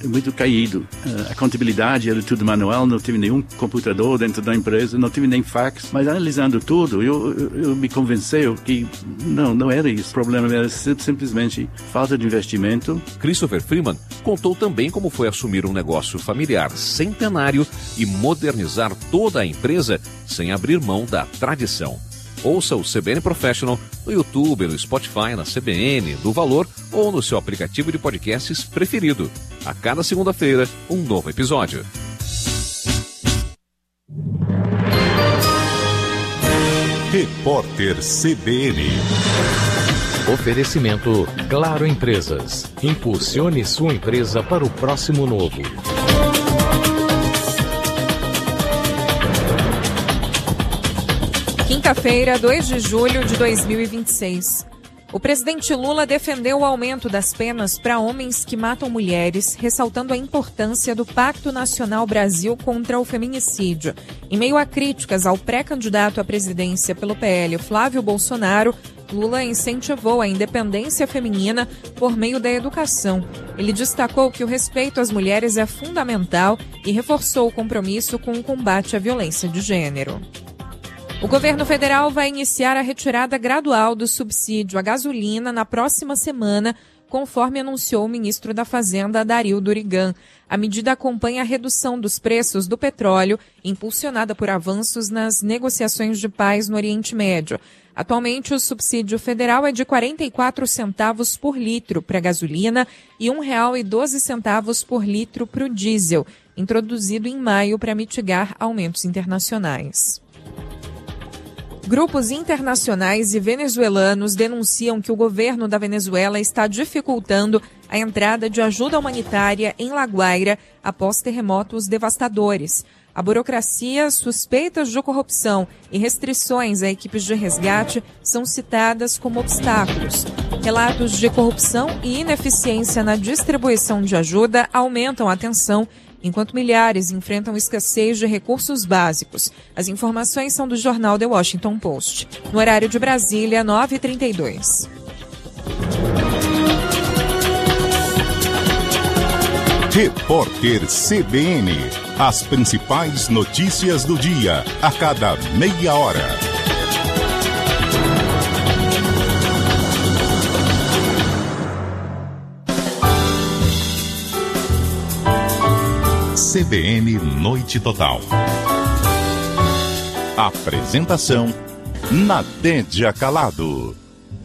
muito caído. A contabilidade era tudo manual, não tive nenhum computador dentro da empresa, não tive nem fax. Mas analisando tudo, eu me convenceu que não era isso. O problema era simplesmente falta de investimento. Christopher Freeman contou também como foi assumir um negócio familiar centenário e modernizar toda a empresa sem abrir mão da tradição. Ouça o CBN Professional no YouTube, no Spotify, na CBN, do Valor ou no seu aplicativo de podcasts preferido. A cada segunda-feira, um novo episódio. Repórter CBN. Oferecimento Claro Empresas. Impulsione sua empresa para o próximo novo. Quinta-feira, 2 de julho de 2026. O presidente Lula defendeu o aumento das penas para homens que matam mulheres, ressaltando a importância do Pacto Nacional Brasil contra o Feminicídio. Em meio a críticas ao pré-candidato à presidência pelo PL, Flávio Bolsonaro, Lula incentivou a independência feminina por meio da educação. Ele destacou que o respeito às mulheres é fundamental e reforçou o compromisso com o combate à violência de gênero. O governo federal vai iniciar a retirada gradual do subsídio à gasolina na próxima semana, conforme anunciou o ministro da Fazenda, Dario Durigan. A medida acompanha a redução dos preços do petróleo, impulsionada por avanços nas negociações de paz no Oriente Médio. Atualmente, o subsídio federal é de 44 centavos por litro para a gasolina e R$ 1,12 por litro para o diesel, introduzido em maio para mitigar aumentos internacionais. Grupos internacionais e venezuelanos denunciam que o governo da Venezuela está dificultando a entrada de ajuda humanitária em La Guaira após terremotos devastadores. A burocracia, suspeitas de corrupção e restrições a equipes de resgate são citadas como obstáculos. Relatos de corrupção e ineficiência na distribuição de ajuda aumentam a tensão, enquanto milhares enfrentam escassez de recursos básicos. As informações são do jornal The Washington Post. No horário de Brasília, 9h32. Repórter CBN. As principais notícias do dia, a cada meia hora. CBN Noite Total. Apresentação: Nadédia Calado.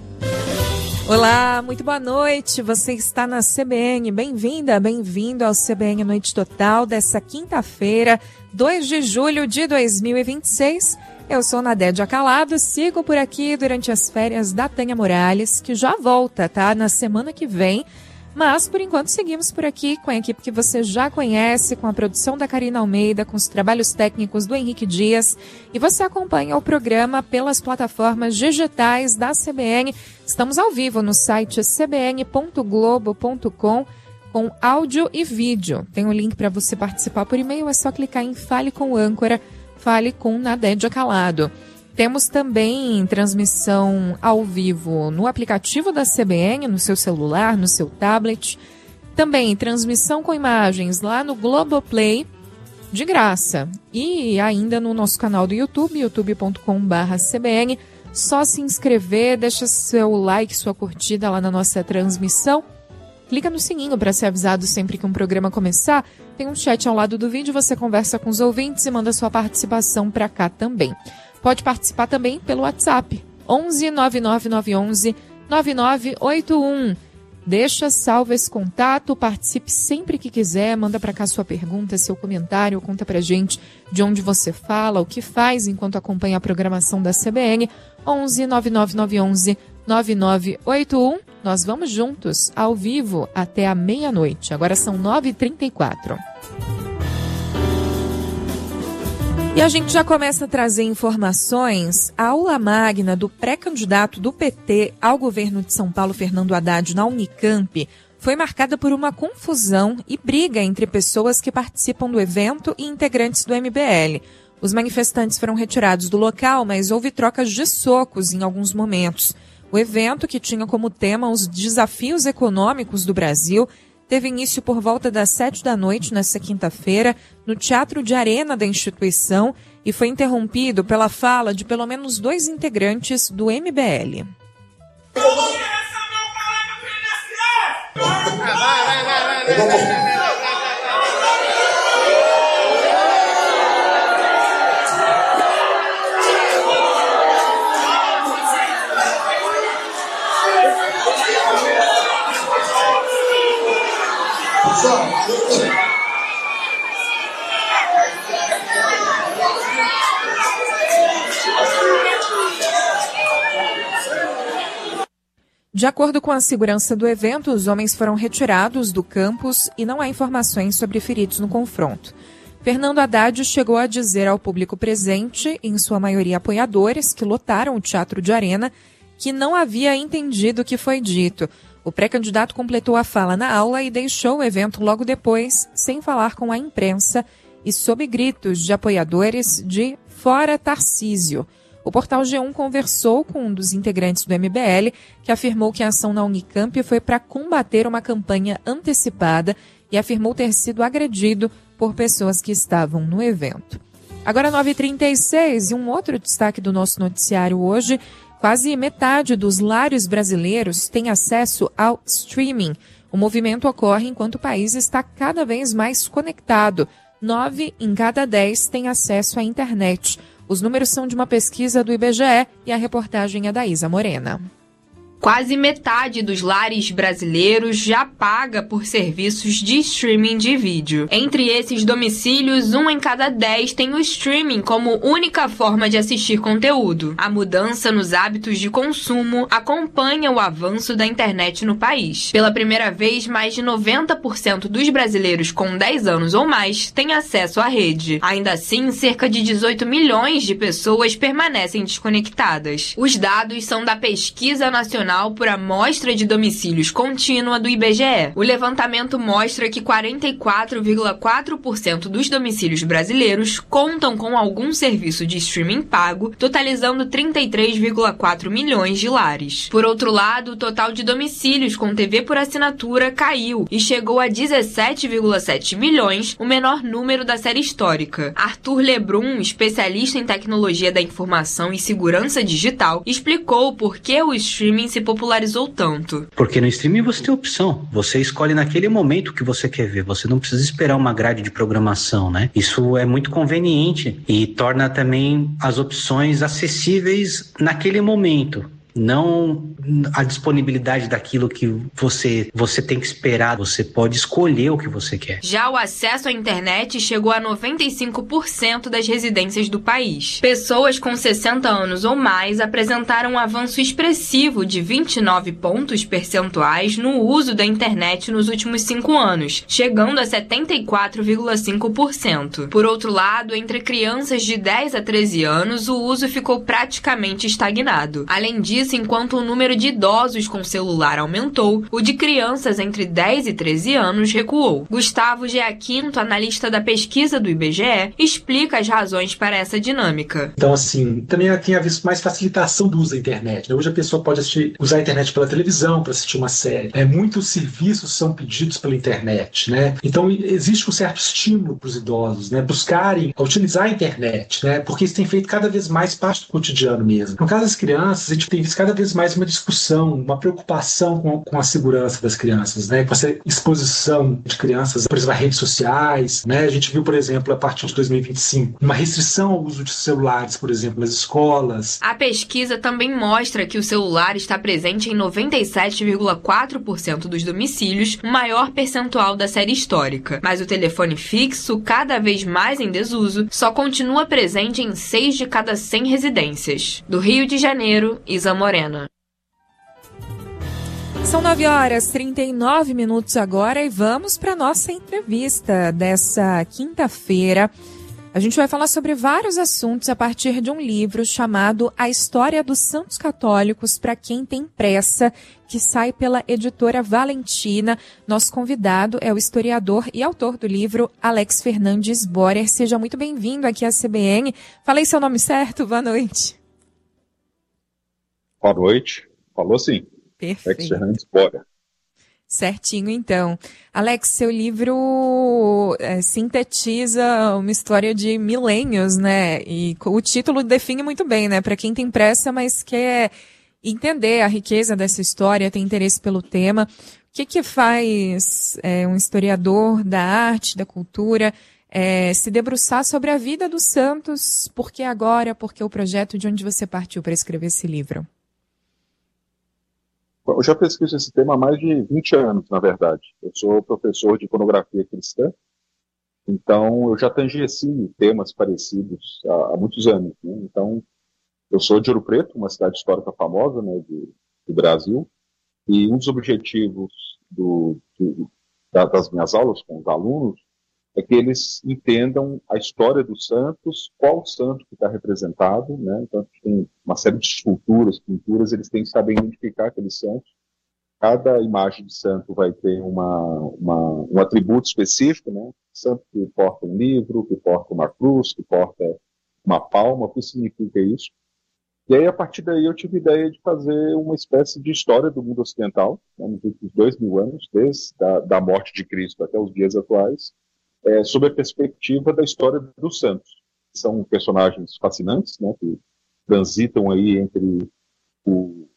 Olá, muito boa noite. Você está na CBN. Bem-vinda, bem-vindo ao CBN Noite Total dessa quinta-feira, 2 de julho de 2026. Eu sou Nadédia Calado, sigo por aqui durante as férias da Tânia Morales, que já volta, tá? Na semana que vem. Mas, por enquanto, seguimos por aqui com a equipe que você já conhece, com a produção da Karina Almeida, com os trabalhos técnicos do Henrique Dias. E você acompanha o programa pelas plataformas digitais da CBN. Estamos ao vivo no site cbn.globo.com com áudio e vídeo. Tem um link para você participar por e-mail, é só clicar em Fale com o Âncora, Fale com Nadédia Calado. Temos também transmissão ao vivo no aplicativo da CBN, no seu celular, no seu tablet. Também transmissão com imagens lá no Globoplay, de graça. E ainda no nosso canal do YouTube, youtube.com/CBN. Só se inscrever, deixa seu like, sua curtida lá na nossa transmissão. Clica no sininho para ser avisado sempre que um programa começar. Tem um chat ao lado do vídeo, você conversa com os ouvintes e manda sua participação para cá também. Pode participar também pelo WhatsApp, 11 99911 9981. Deixa salvo esse contato, participe sempre que quiser, manda para cá sua pergunta, seu comentário, conta pra gente de onde você fala, o que faz enquanto acompanha a programação da CBN, 11 99911 9981. Nós vamos juntos, ao vivo, até a meia-noite. Agora são 9h34. E a gente já começa a trazer informações. A aula magna do pré-candidato do PT ao governo de São Paulo, Fernando Haddad, na Unicamp, foi marcada por uma confusão e briga entre pessoas que participam do evento e integrantes do MBL. Os manifestantes foram retirados do local, mas houve trocas de socos em alguns momentos. O evento, que tinha como tema os desafios econômicos do Brasil, teve início por volta das 7 da noite nesta quinta-feira no Teatro de Arena da instituição e foi interrompido pela fala de pelo menos 2 integrantes do MBL. De acordo com a segurança do evento, os homens foram retirados do campus e não há informações sobre feridos no confronto. Fernando Haddad chegou a dizer ao público presente, em sua maioria apoiadores, que lotaram o Teatro de Arena, que não havia entendido o que foi dito. O pré-candidato completou a fala na aula e deixou o evento logo depois, sem falar com a imprensa e sob gritos de apoiadores de "Fora Tarcísio". O portal G1 conversou com um dos integrantes do MBL, que afirmou que a ação na Unicamp foi para combater uma campanha antecipada e afirmou ter sido agredido por pessoas que estavam no evento. Agora 9h36, e um outro destaque do nosso noticiário hoje: quase metade dos lares brasileiros tem acesso ao streaming. O movimento ocorre enquanto o país está cada vez mais conectado. 9 em cada 10 têm acesso à internet. Os números são de uma pesquisa do IBGE e a reportagem é da Isa Morena. Quase metade dos lares brasileiros já paga por serviços de streaming de vídeo. Entre esses domicílios, 1 em cada 10 tem o streaming como única forma de assistir conteúdo. A mudança nos hábitos de consumo acompanha o avanço da internet no país. Pela primeira vez, mais de 90% dos brasileiros com 10 anos ou mais têm acesso à rede. Ainda assim, cerca de 18 milhões de pessoas permanecem desconectadas. Os dados são da Pesquisa Nacional por Amostra de Domicílios Contínua do IBGE. O levantamento mostra que 44,4% dos domicílios brasileiros contam com algum serviço de streaming pago, totalizando 33,4 milhões de lares. Por outro lado, o total de domicílios com TV por assinatura caiu e chegou a 17,7 milhões, o menor número da série histórica. Arthur Lebrun, especialista em tecnologia da informação e segurança digital, explicou por que o streaming se popularizou tanto. Porque no streaming você tem opção, você escolhe naquele momento o que você quer ver, você não precisa esperar uma grade de programação, né? Isso é muito conveniente e torna também as opções acessíveis naquele momento. Não a disponibilidade daquilo que você tem que esperar, você pode escolher o que você quer. Já o acesso à internet chegou a 95% das residências do país. Pessoas com 60 anos ou mais apresentaram um avanço expressivo de 29 pontos percentuais no uso da internet nos últimos 5 anos, chegando a 74,5%. Por outro lado, entre crianças de 10 a 13 anos, o uso ficou praticamente estagnado. Além disso, enquanto o número de idosos com celular aumentou, o de crianças entre 10 e 13 anos recuou. Gustavo Giaquinto, analista da pesquisa do IBGE, explica as razões para essa dinâmica. Então, assim, também tem havido mais facilitação do uso da internet, né? Hoje a pessoa pode usar a internet pela televisão para assistir uma série. Muitos serviços são pedidos pela internet, né? Então, existe um certo estímulo para os idosos, né? Buscarem utilizar a internet, né? Porque isso tem feito cada vez mais parte do cotidiano mesmo. No caso das crianças, a gente tem visto cada vez mais uma discussão, uma preocupação com a segurança das crianças, né? Com essa exposição de crianças, por exemplo, a redes sociais, né? A gente viu, por exemplo, a partir de 2025, uma restrição ao uso de celulares, por exemplo, nas escolas. A pesquisa também mostra que o celular está presente em 97,4% dos domicílios, o maior percentual da série histórica. Mas o telefone fixo, cada vez mais em desuso, só continua presente em 6 de cada 100 residências. Do Rio de Janeiro, Isa Morena. São 9h39 agora e vamos para a nossa entrevista dessa quinta-feira. A gente vai falar sobre vários assuntos a partir de um livro chamado A História dos Santos Católicos para Quem Tem Pressa, que sai pela editora Valentina. Nosso convidado é o historiador e autor do livro, Alex Fernandes Borer. Seja muito bem-vindo aqui à CBN. Falei seu nome certo? Boa noite. Boa noite. Falou sim. Perfeito. Alex Fernandes Borer. Certinho, então. Alex, seu livro sintetiza uma história de milênios, né? E o título define muito bem, né? Para quem tem pressa, mas quer entender a riqueza dessa história, tem interesse pelo tema. O que faz um historiador da arte, da cultura, se debruçar sobre a vida dos santos? Por que agora? Por que o projeto? De onde você partiu para escrever esse livro? Eu já pesquiso esse tema há mais de 20 anos, na verdade. Eu sou professor de iconografia cristã, então eu já tangencio temas parecidos há muitos anos, né? Então, eu sou de Ouro Preto, uma cidade histórica famosa, né, do Brasil, e um dos objetivos das minhas aulas com os alunos é que eles entendam a história dos santos, qual santo que está representado, né? Então, tem uma série de esculturas, pinturas, eles têm que saber identificar aqueles santos. Cada imagem de santo vai ter um atributo específico, né? Santo que porta um livro, que porta uma cruz, que porta uma palma, o que significa isso? E aí, a partir daí, eu tive a ideia de fazer uma espécie de história do mundo ocidental, né, nos últimos 2000 anos, desde da morte de Cristo até os dias atuais, sob a perspectiva da história dos santos. São personagens fascinantes, né, que transitam aí entre o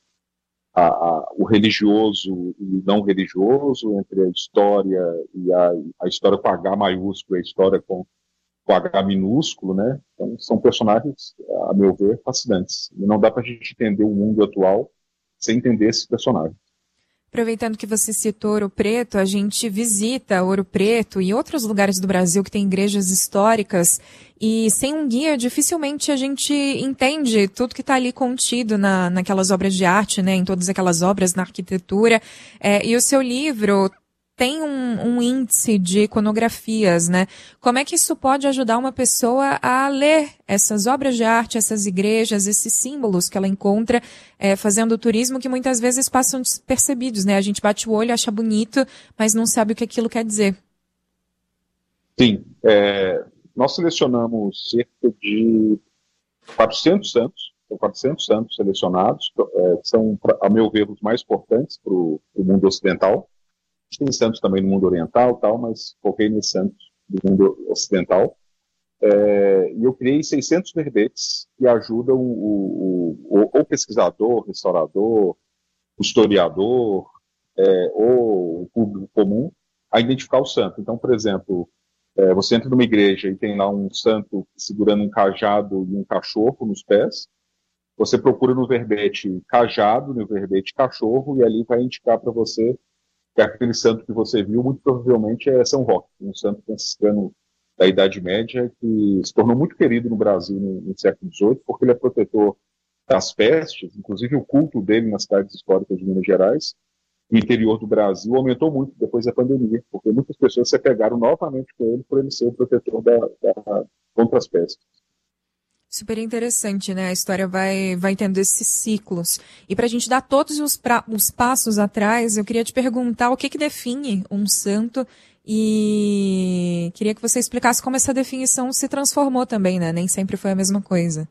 religioso e não religioso, entre a história e a história com H maiúsculo e a história com H minúsculo, né? Então, são personagens, a meu ver, fascinantes. E não dá para a gente entender o mundo atual sem entender esses personagens. Aproveitando que você citou Ouro Preto, a gente visita Ouro Preto e outros lugares do Brasil que tem igrejas históricas e sem um guia dificilmente a gente entende tudo que está ali contido naquelas obras de arte, né, em todas aquelas obras, na arquitetura. E o seu livro tem um índice de iconografias, né? Como é que isso pode ajudar uma pessoa a ler essas obras de arte, essas igrejas, esses símbolos que ela encontra fazendo turismo que muitas vezes passam despercebidos, né? A gente bate o olho, acha bonito, mas não sabe o que aquilo quer dizer. Sim. Nós selecionamos cerca de 400 santos, são 400 santos selecionados, são, a meu ver, os mais importantes para o mundo ocidental. Tem santos também no mundo oriental, tal, mas foquei nesses santos do mundo ocidental. E eu criei 600 verbetes que ajudam o pesquisador, restaurador, o historiador ou o público comum a identificar o santo. Então, por exemplo, você entra numa igreja e tem lá um santo segurando um cajado e um cachorro nos pés. Você procura no verbete cajado, no verbete cachorro, e ali vai indicar para você que aquele santo que você viu, muito provavelmente é São Roque, um santo franciscano da Idade Média, que se tornou muito querido no Brasil no século XVIII, porque ele é protetor das pestes, inclusive o culto dele nas cidades históricas de Minas Gerais, no interior do Brasil, aumentou muito depois da pandemia, porque muitas pessoas se apegaram novamente com ele por ele ser o protetor contra as pestes. Super interessante, né? A história vai tendo esses ciclos. E para a gente dar todos os passos atrás, eu queria te perguntar o que define um santo e queria que você explicasse como essa definição se transformou também, né? Nem sempre foi a mesma coisa.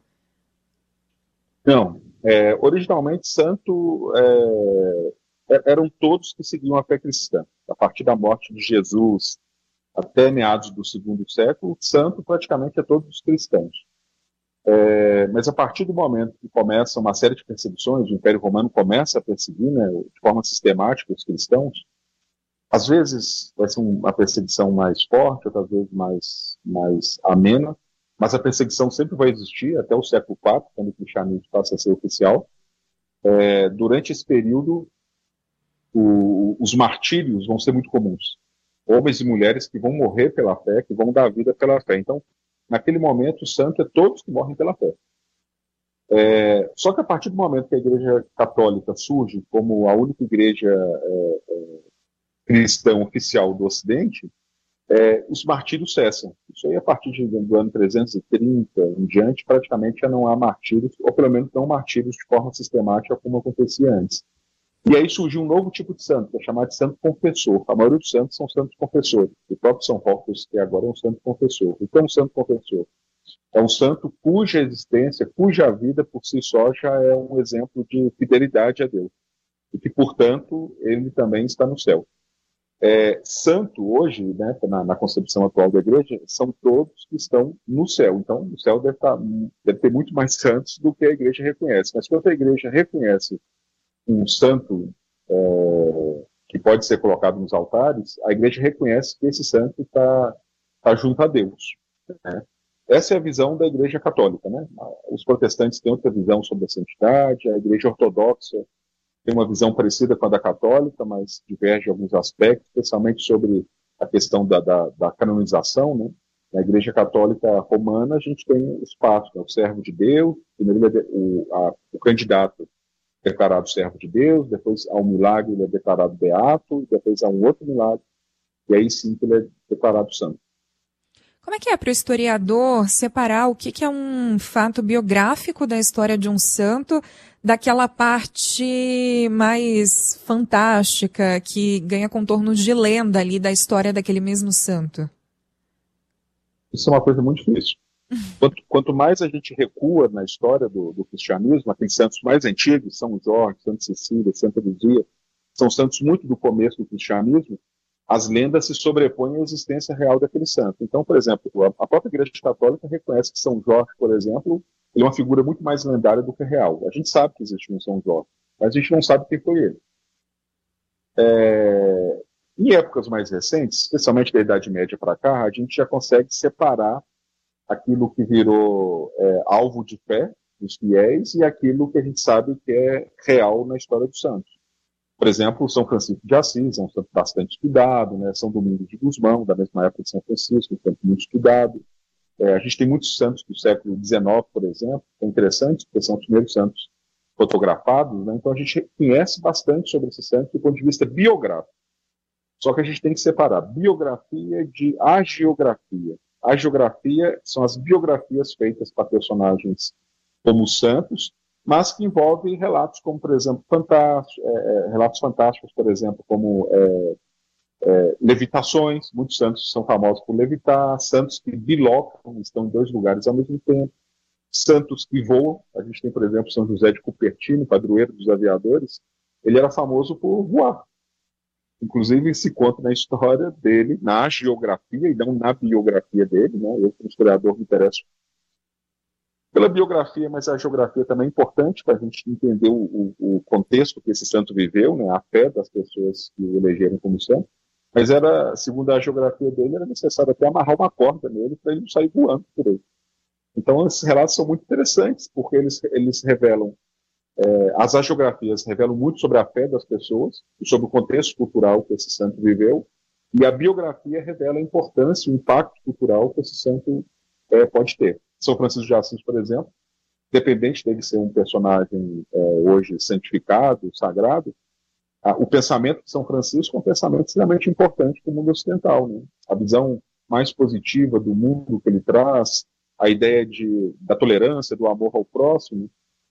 Não. Originalmente, santo eram todos que seguiam a fé cristã. A partir da morte de Jesus até meados do segundo século, santo praticamente é todos os cristãos. Mas a partir do momento que começa uma série de perseguições, o Império Romano começa a perseguir, né, de forma sistemática os cristãos, às vezes vai ser uma perseguição mais forte, outras vezes mais amena, mas a perseguição sempre vai existir até o século IV, quando o cristianismo passa a ser oficial. Durante esse período, os martírios vão ser muito comuns. Homens e mulheres que vão morrer pela fé, que vão dar a vida pela fé. Então, naquele momento, o santo é todos que morrem pela fé. Só que a partir do momento que a Igreja Católica surge como a única igreja cristã oficial do Ocidente, os martírios cessam. Isso aí, a partir do ano 330 em diante, praticamente já não há martírios, ou pelo menos não martírios de forma sistemática como acontecia antes. E aí surgiu um novo tipo de santo, que é chamado de santo confessor. A maioria dos santos são santos confessores. O próprio São Roque, que agora é um santo confessor. O que é um santo confessor? É um santo cuja existência, cuja vida por si só já é um exemplo de fidelidade a Deus. e que, portanto, ele também está no céu. Santo, hoje, né, na concepção atual da igreja, são todos que estão no céu. Então, o céu deve ter muito mais santos do que a igreja reconhece. Mas quando a igreja reconhece um santo que pode ser colocado nos altares, a igreja reconhece que esse santo está junto a Deus, né? Essa é a visão da igreja católica, né? Os protestantes têm outra visão sobre a santidade, a igreja ortodoxa tem uma visão parecida com a da católica, mas diverge em alguns aspectos, especialmente sobre a questão da canonização, né? Na igreja católica romana, a gente tem os passos, né? O servo de Deus, primeiro o candidato declarado servo de Deus, depois há um milagre, ele é declarado beato, depois há um outro milagre, e aí sim que ele é declarado santo. Como é que é para o historiador separar o que é um fato biográfico da história de um santo daquela parte mais fantástica que ganha contornos de lenda ali da história daquele mesmo santo? Isso é uma coisa muito difícil. Quanto mais a gente recua na história do cristianismo, tem santos mais antigos, São Jorge, Santa Cecília, Santa Luzia, são santos muito do começo do cristianismo, as lendas se sobrepõem à existência real daquele santo. Então, por exemplo, a própria Igreja Católica reconhece que São Jorge, por exemplo, ele é uma figura muito mais lendária do que real. A gente sabe que existe um São Jorge, mas a gente não sabe quem foi ele. Em épocas mais recentes, especialmente da Idade Média para cá, a gente já consegue separar aquilo que virou alvo de fé dos fiéis e aquilo que a gente sabe que é real na história dos santos. Por exemplo, São Francisco de Assis é um santo bastante estudado, né? São Domingos de Gusmão, da mesma época de São Francisco, um santo muito estudado. A gente tem muitos santos do século XIX, por exemplo, que são interessantes, porque são os primeiros santos fotografados, né? Então a gente conhece bastante sobre esses santos do ponto de vista biográfico. Só que a gente tem que separar biografia de agiografia. A geografia são as biografias feitas para personagens como santos, mas que envolvem relatos como, por exemplo, relatos fantásticos, por exemplo, como levitações. Muitos santos são famosos por levitar, santos que bilocam, estão em dois lugares ao mesmo tempo, santos que voam. A gente tem, por exemplo, São José de Cupertino, padroeiro dos aviadores. Ele era famoso por voar. Inclusive, se conta na história dele, na geografia e não na biografia dele, né? Eu, como historiador, me interesso pela biografia, mas a geografia também é importante para a gente entender o contexto que esse santo viveu, né? A fé das pessoas que o elegeram como santo. Mas segundo a geografia dele, era necessário até amarrar uma corda nele para ele não sair voando por aí. Então, esses relatos são muito interessantes, porque eles revelam as agiografias revelam muito sobre a fé das pessoas e sobre o contexto cultural que esse santo viveu, e a biografia revela a importância e o impacto cultural que esse santo pode ter. São Francisco de Assis, por exemplo, independente dele ser um personagem hoje santificado, sagrado, o pensamento de São Francisco é um pensamento extremamente importante para o mundo ocidental, né? A visão mais positiva do mundo que ele traz, a ideia da tolerância, do amor ao próximo,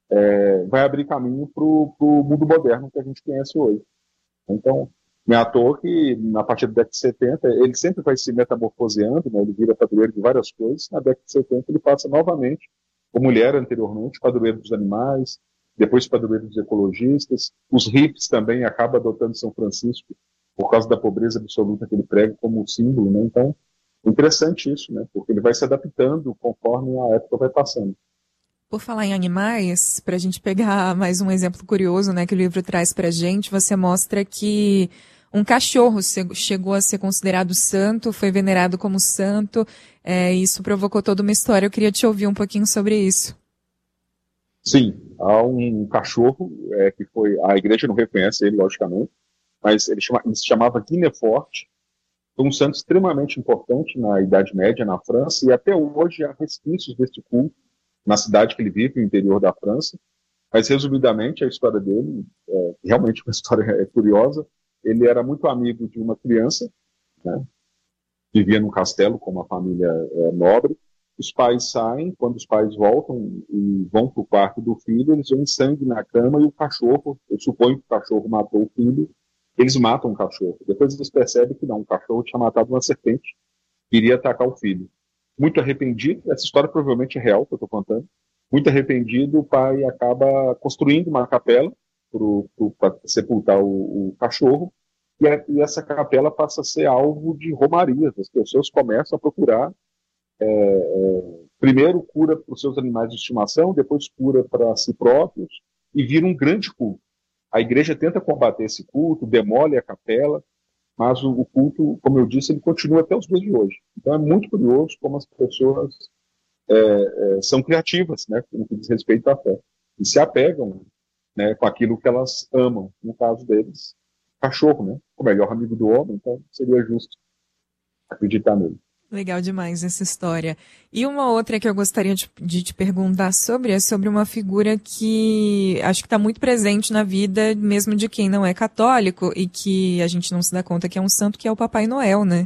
vai abrir caminho para o mundo moderno que a gente conhece hoje. Então, não é à toa que, na partir da década de 70, ele sempre vai se metamorfoseando, né? Ele vira padroeiro de várias coisas. Na década de 70, ele passa novamente, como mulher anteriormente, padroeiro dos animais, depois padroeiro dos ecologistas. Os hippies também acabam adotando São Francisco por causa da pobreza absoluta que ele prega como símbolo, né? Então, interessante isso, né? Porque ele vai se adaptando conforme a época vai passando. Por falar em animais, para a gente pegar mais um exemplo curioso, né, que o livro traz para a gente, você mostra que um cachorro chegou a ser considerado santo, foi venerado como santo, isso provocou toda uma história. Eu queria te ouvir um pouquinho sobre isso. Sim, há um cachorro que a igreja não reconhece ele, logicamente, mas ele se chamava Guinefort. Foi um santo extremamente importante na Idade Média, na França, e até hoje há resquícios deste culto na cidade que ele vive, no interior da França. Mas, resumidamente, a história dele é realmente uma história curiosa. Ele era muito amigo de uma criança, né? Vivia num castelo com uma família nobre. Os pais saem, quando os pais voltam e vão para o quarto do filho, eles veem sangue na cama e o cachorro, eu suponho que o cachorro matou o filho, eles matam o cachorro. Depois eles percebem que não, o cachorro tinha matado uma serpente, iria atacar o filho. Muito arrependido, essa história provavelmente é real, que eu estou contando. Muito arrependido, o pai acaba construindo uma capela para sepultar o cachorro, e essa capela passa a ser alvo de romarias. As pessoas começam a procurar, primeiro cura para os seus animais de estimação, depois cura para si próprios, e vira um grande culto. A igreja tenta combater esse culto, demole a capela, mas o culto, como eu disse, ele continua até os dias de hoje. Então é muito curioso como as pessoas são criativas, né, no que diz respeito à fé, e se apegam, né, com aquilo que elas amam. No caso deles, cachorro, né, o melhor amigo do homem, então seria justo acreditar nele. Legal demais essa história. E uma outra que eu gostaria de te perguntar é sobre uma figura que acho que está muito presente na vida mesmo de quem não é católico e que a gente não se dá conta que é um santo, que é o Papai Noel, né?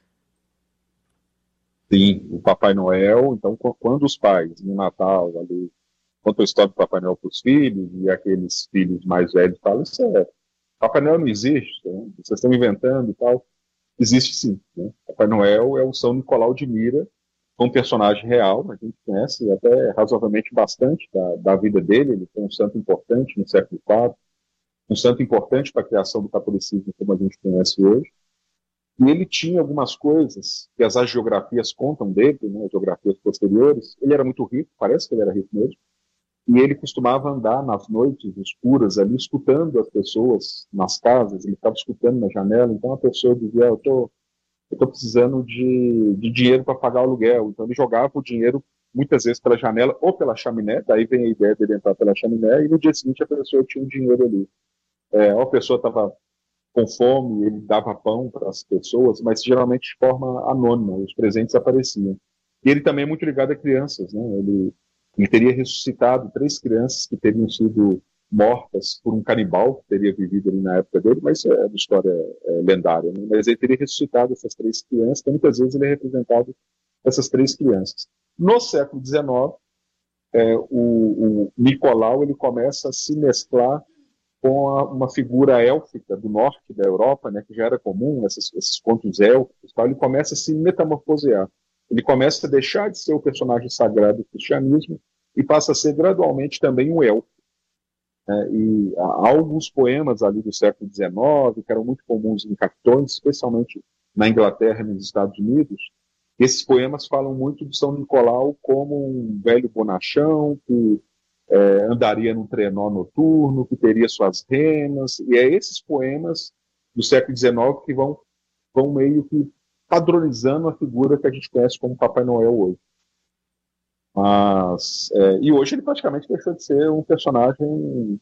Sim, o Papai Noel. Então, quando os pais, no Natal, ali, contam a história do Papai Noel para os filhos, e aqueles filhos mais velhos falam, isso Papai Noel não existe, né? Vocês estão inventando e tal. Existe sim, né? Papai Noel é o São Nicolau de Mira, um personagem real, a gente conhece até razoavelmente bastante da vida dele. Ele foi um santo importante no século IV, um santo importante para a criação do catolicismo como a gente conhece hoje. E ele tinha algumas coisas que as agiografias contam dele, né, geografias posteriores. Ele era muito rico, parece que ele era rico mesmo, e ele costumava andar nas noites escuras ali, escutando as pessoas nas casas. Ele estava escutando na janela. Então a pessoa dizia, eu tô precisando de dinheiro para pagar o aluguel. Então ele jogava o dinheiro muitas vezes pela janela ou pela chaminé. Daí vem a ideia dele entrar pela chaminé, e no dia seguinte a pessoa tinha um dinheiro ali. A pessoa estava com fome, ele dava pão para as pessoas, mas geralmente de forma anônima, os presentes apareciam. E ele também é muito ligado a crianças, né? Ele teria ressuscitado 3 crianças que teriam sido mortas por um canibal que teria vivido ali na época dele, mas é uma história lendária, né? Mas ele teria ressuscitado essas 3 crianças, então muitas vezes ele é representado essas 3 crianças. No século XIX, o Nicolau ele começa a se mesclar com uma figura élfica do norte da Europa, né, que já era comum, esses contos élficos, tal. Ele começa a se metamorfosear. Ele começa a deixar de ser o personagem sagrado do cristianismo e passa a ser gradualmente também um elfo. E há alguns poemas ali do século XIX que eram muito comuns em capitões, especialmente na Inglaterra e nos Estados Unidos. Esses poemas falam muito de São Nicolau como um velho bonachão que andaria num trenó noturno, que teria suas renas, e é esses poemas do século XIX que vão meio que padronizando a figura que a gente conhece como Papai Noel hoje. Mas, e hoje ele praticamente deixou de ser um personagem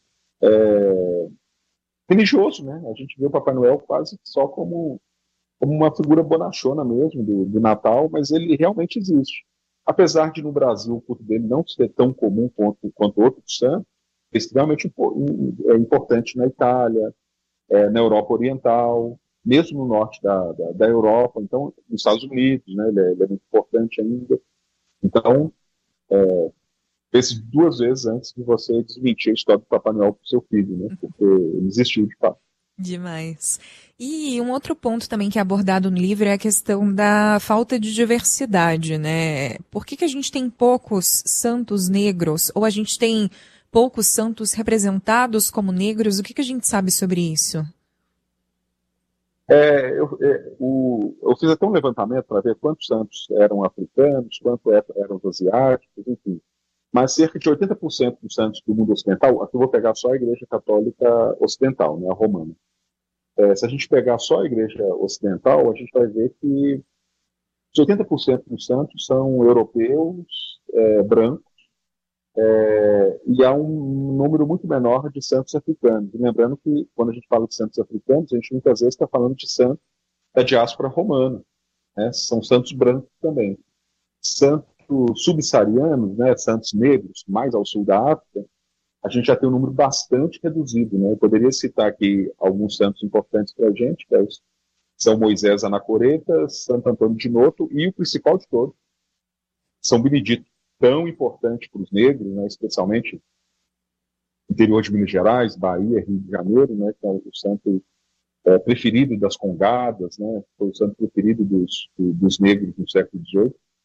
religioso, né? A gente vê o Papai Noel quase só como uma figura bonachona mesmo do Natal, mas ele realmente existe. Apesar de no Brasil o culto dele não ser tão comum quanto outros santos, é extremamente importante na Itália, na Europa Oriental, mesmo no norte da Europa, então nos Estados Unidos, né, ele é muito importante ainda. Então, pense 2 vezes antes de você desmentir a história do Papai Noel para o seu filho, né, porque ele existiu de fato. Demais. E um outro ponto também que é abordado no livro é a questão da falta de diversidade, né? Por que a gente tem poucos santos negros? Ou a gente tem poucos santos representados como negros? O que a gente sabe sobre isso? Eu fiz até um levantamento para ver quantos santos eram africanos, quantos eram asiáticos, enfim. Mas cerca de 80% dos santos do mundo ocidental, aqui eu vou pegar só a Igreja Católica Ocidental, né, a romana. Se a gente pegar só a Igreja Ocidental, a gente vai ver que os 80% dos santos são europeus, brancos, e há um número muito menor de santos africanos. E lembrando que, quando a gente fala de santos africanos, a gente muitas vezes está falando de santos da diáspora romana, né? São santos brancos também. Santos subsaarianos, né, santos negros, mais ao sul da África, a gente já tem um número bastante reduzido, né? Eu poderia citar aqui alguns santos importantes para a gente, que é São Moisés Anacoreta, Santo Antônio de Noto e o principal de todos, São Benedito, tão importante para os negros, né, especialmente no interior de Minas Gerais, Bahia, Rio de Janeiro, né, que é o santo preferido das congadas, né, foi o santo preferido dos negros no século XVIII.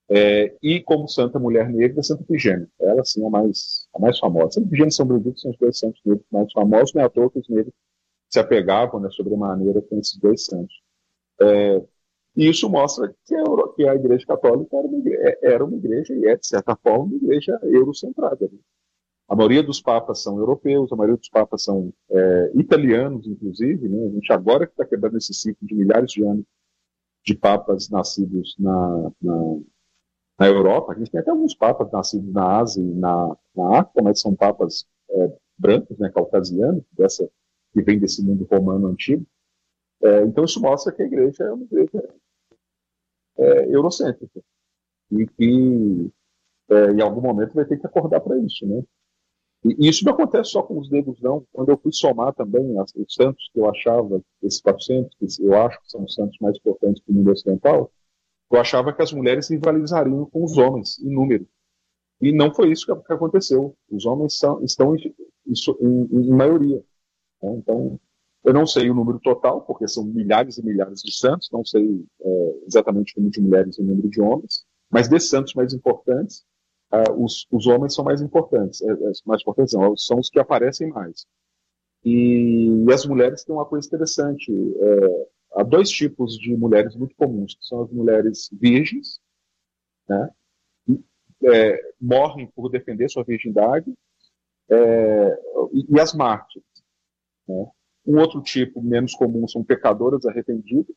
E como santa mulher negra, Santa Efigênia. Ela, sim, é a mais famosa. Santa Efigênia e São Benedito são os dois santos negros mais famosos, não é à toa que os negros se apegavam, né, sobremaneira com esses dois santos. E isso mostra que a Igreja Católica era uma igreja, e é, de certa forma, uma igreja eurocentrada. Né? A maioria dos papas são europeus, a maioria dos papas são italianos, inclusive. Né? A gente agora que está quebrando esse ciclo de milhares de anos de papas nascidos na Europa. A gente tem até alguns papas nascidos na Ásia e na África, mas são papas brancos, né, caucasianos, que vem desse mundo romano antigo. Então isso mostra que a igreja é uma igreja eurocêntrica e que em algum momento vai ter que acordar para isso, né? E isso não acontece só com os negros, não. Quando eu fui somar também os santos que eu achava, esses 400, que eu acho que são os santos mais importantes do mundo ocidental, eu achava que as mulheres rivalizariam com os homens em número. E não foi isso que aconteceu. Os homens estão em maioria. Né? Então, eu não sei o número total, porque são milhares e milhares de santos, não sei exatamente o número de mulheres e o número de homens, mas desses santos mais importantes, os homens são mais importantes. São os que aparecem mais. E as mulheres têm uma coisa interessante. Há dois tipos de mulheres muito comuns, que são as mulheres virgens, né? Morrem por defender sua virgindade, e as mártires. Né? Um outro tipo menos comum são pecadoras arrependidas.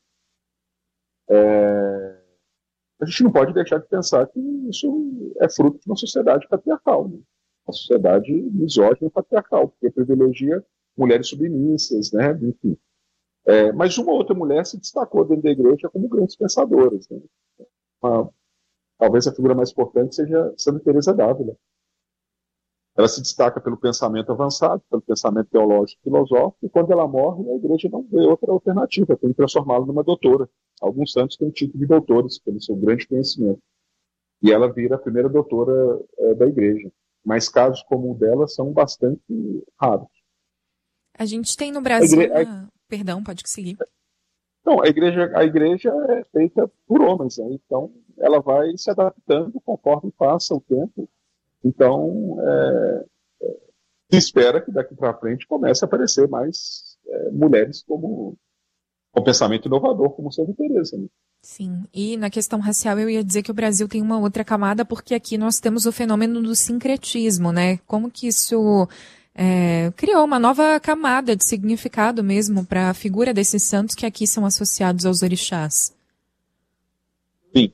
A gente não pode deixar de pensar que isso é fruto de uma sociedade patriarcal, né? Uma sociedade misógina e patriarcal, porque privilegia mulheres submissas, né? Enfim. Mas uma outra mulher se destacou dentro da igreja como grandes pensadoras. Né? Talvez a figura mais importante seja Santa Teresa d'Ávila. Ela se destaca pelo pensamento avançado, pelo pensamento teológico e filosófico, e quando ela morre, a igreja não vê outra alternativa, tem que transformá-la numa doutora. Alguns santos têm o título de doutores, pelo seu grande conhecimento. E ela vira a primeira doutora da igreja. Mas casos como o dela são bastante raros. A gente tem no Brasil... Perdão, pode seguir. Não, a igreja é feita por homens, né? Então ela vai se adaptando conforme passa o tempo. Então se espera que daqui para frente comece a aparecer mais mulheres com pensamento inovador, como Santa Teresa. Né? Sim, e na questão racial eu ia dizer que o Brasil tem uma outra camada, porque aqui nós temos o fenômeno do sincretismo, né? Como que isso... criou uma nova camada de significado mesmo para a figura desses santos que aqui são associados aos orixás. Sim,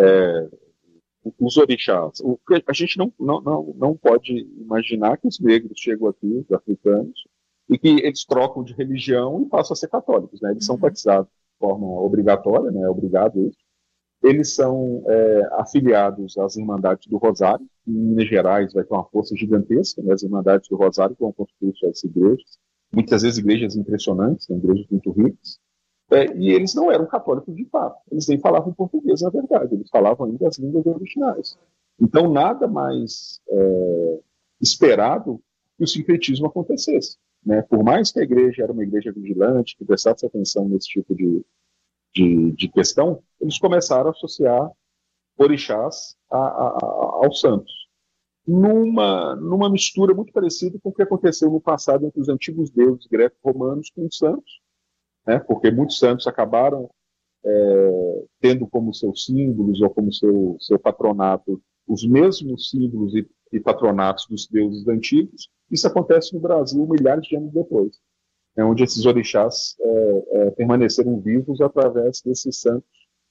os orixás. A gente não pode imaginar que os negros chegam aqui, os africanos, e que eles trocam de religião e passam a ser católicos. Né? Eles são batizados de forma obrigatória, né? É obrigado isso. Eles são afiliados às Irmandades do Rosário. Em Minas Gerais vai ter uma força gigantesca, né? As Irmandades do Rosário vão construir suas igrejas. Muitas vezes igrejas impressionantes, né? Igrejas muito ricas. E eles não eram católicos de fato. Eles nem falavam português, na verdade. Eles falavam ainda as línguas originais. Então, nada mais esperado que o sincretismo acontecesse. Né? Por mais que a igreja era uma igreja vigilante, que prestasse atenção nesse tipo de questão, eles começaram a associar orixás aos santos. Numa mistura muito parecida com o que aconteceu no passado entre os antigos deuses greco-romanos com os santos, né? Porque muitos santos acabaram tendo como seus símbolos ou como seu patronato os mesmos símbolos e patronatos dos deuses antigos. Isso acontece no Brasil milhares de anos depois. Onde esses orixás permaneceram vivos através desses santos.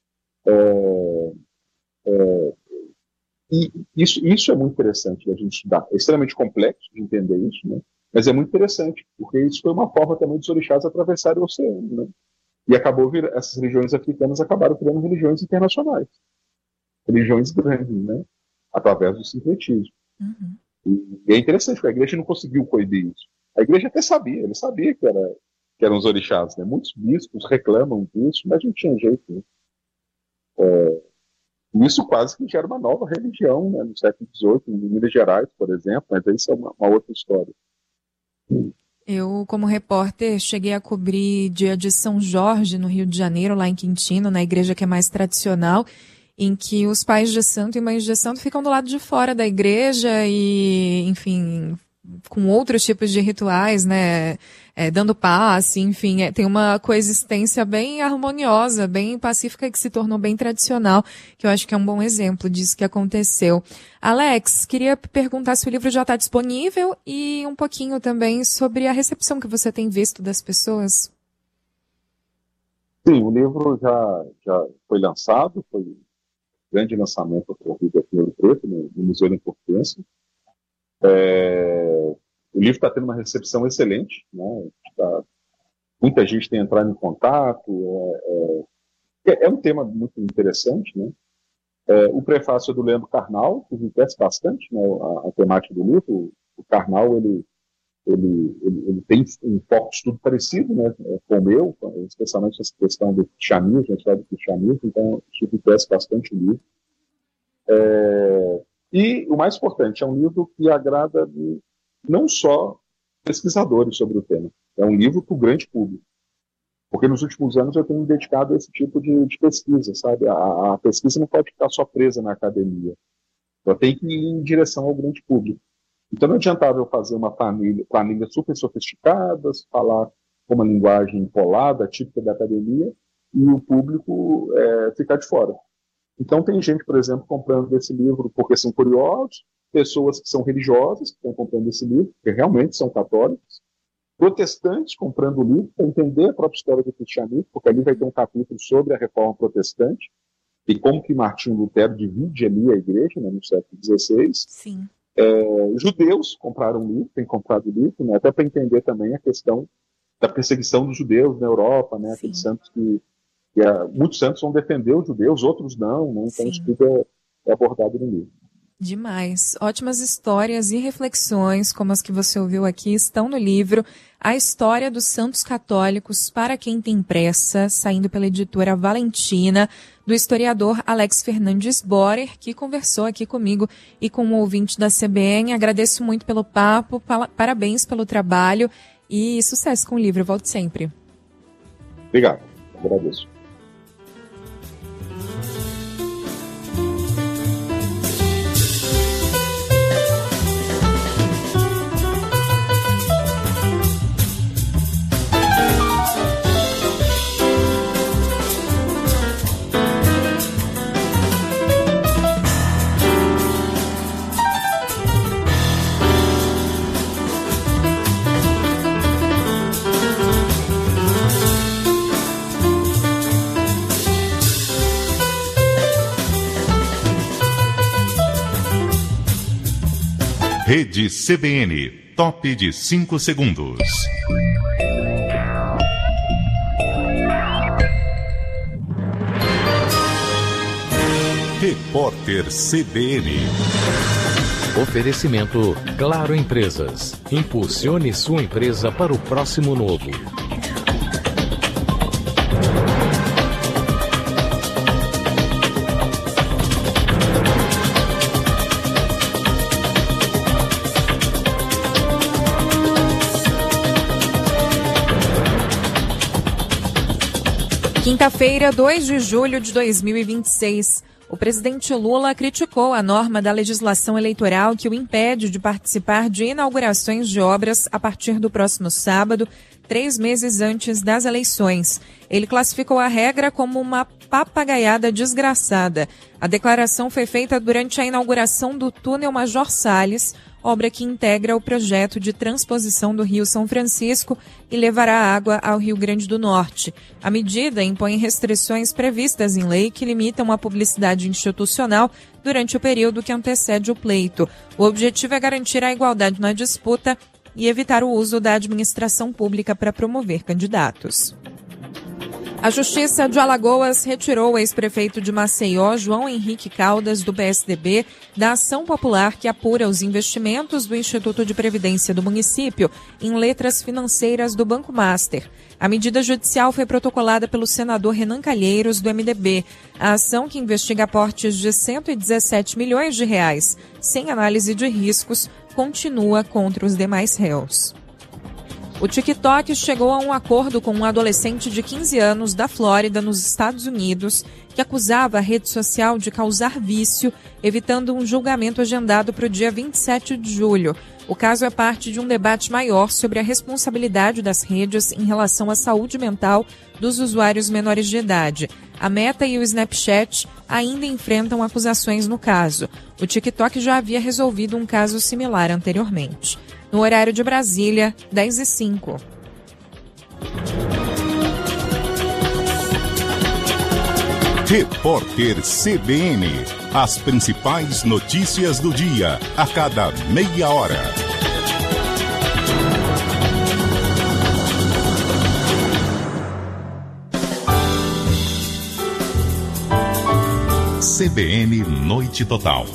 E isso é muito interessante da gente estudar. É extremamente complexo de entender isso, né? Mas é muito interessante, porque isso foi uma forma também dos orixás atravessarem o oceano. Né? E essas religiões africanas acabaram criando religiões internacionais. Religiões grandes, né? Através do sincretismo. Uhum. E é interessante, porque a igreja não conseguiu coibir isso. A igreja até sabia, ele sabia que eram os orixás, né? Muitos bispos reclamam disso, mas não tinha jeito. Né? Isso quase que gera uma nova religião, né? No século XVIII, em Minas Gerais, por exemplo, mas isso é uma outra história. Eu, como repórter, cheguei a cobrir dia de São Jorge, no Rio de Janeiro, lá em Quintino, na igreja que é mais tradicional, em que os pais de santo e mães de santo ficam do lado de fora da igreja e, enfim, com outros tipos de rituais, né, dando passe, enfim, tem uma coexistência bem harmoniosa, bem pacífica, que se tornou bem tradicional, que eu acho que é um bom exemplo disso que aconteceu. Alex, queria perguntar se o livro já está disponível e um pouquinho também sobre a recepção que você tem visto das pessoas. Sim, o livro já foi lançado, foi um grande lançamento ocorrido aqui no Ouro Preto, no Museu da Importância. O livro está tendo uma recepção excelente, né? Muita gente tem entrado em contato, é um tema muito interessante, né? O prefácio é do Leandro Carnal, que enriquece bastante, né, a temática do livro. O Carnal, ele tem um foco de estudo parecido, né, com o meu, especialmente essa questão do cristianismo, a história do cristianismo, então isso enriquece bastante o livro. E o mais importante, é um livro que agrada não só pesquisadores sobre o tema, é um livro para o grande público. Porque nos últimos anos eu tenho me dedicado a esse tipo de pesquisa, sabe? A pesquisa não pode ficar só presa na academia. Ela tem que ir em direção ao grande público. Então não adiantava eu fazer uma planilha super sofisticada, falar com uma linguagem polada, típica da academia, e o público ficar de fora. Então tem gente, por exemplo, comprando esse livro porque são curiosos, pessoas que são religiosas que estão comprando esse livro, que realmente são católicos, protestantes comprando o livro para entender a própria história do cristianismo, porque ali vai ter um capítulo sobre a reforma protestante e como que Martinho Lutero divide ali a igreja, né, no século XVI. Sim. Judeus compraram o livro, têm comprado o livro, né, até para entender também a questão da perseguição dos judeus na Europa, né, aqueles santos muitos santos vão defender os judeus, outros não, né, então isso tudo é abordado no livro. Demais. Ótimas histórias e reflexões, como as que você ouviu aqui, estão no livro A História dos Santos Católicos para Quem Tem Pressa, saindo pela editora Valentina, do historiador Alex Fernandes Borer, que conversou aqui comigo e com o ouvinte da CBN. Agradeço muito pelo papo, parabéns pelo trabalho e sucesso com o livro. Volte sempre. Obrigado. Agradeço. Rede CBN, top de 5 segundos. Repórter CBN. Oferecimento Claro Empresas. Impulsione sua empresa para o próximo novo. Quinta-feira, 2 de julho de 2026. O presidente Lula criticou a norma da legislação eleitoral que o impede de participar de inaugurações de obras a partir do próximo sábado, 3 meses antes das eleições. Ele classificou a regra como uma papagaiada desgraçada. A declaração foi feita durante a inauguração do túnel Major Salles, obra que integra o projeto de transposição do Rio São Francisco e levará água ao Rio Grande do Norte. A medida impõe restrições previstas em lei que limitam a publicidade institucional durante o período que antecede o pleito. O objetivo é garantir a igualdade na disputa e evitar o uso da administração pública para promover candidatos. A Justiça de Alagoas retirou o ex-prefeito de Maceió, João Henrique Caldas, do PSDB, da ação popular que apura os investimentos do Instituto de Previdência do município em letras financeiras do Banco Master. A medida judicial foi protocolada pelo senador Renan Calheiros, do MDB. A ação, que investiga aportes de 117 milhões de reais, sem análise de riscos, continua contra os demais réus. O TikTok chegou a um acordo com um adolescente de 15 anos da Flórida, nos Estados Unidos, que acusava a rede social de causar vício, evitando um julgamento agendado para o dia 27 de julho. O caso é parte de um debate maior sobre a responsabilidade das redes em relação à saúde mental dos usuários menores de idade. A Meta e o Snapchat ainda enfrentam acusações no caso. O TikTok já havia resolvido um caso similar anteriormente. No horário de Brasília, 10h05. Repórter CBN. As principais notícias do dia, a cada meia hora. CBN Noite Total.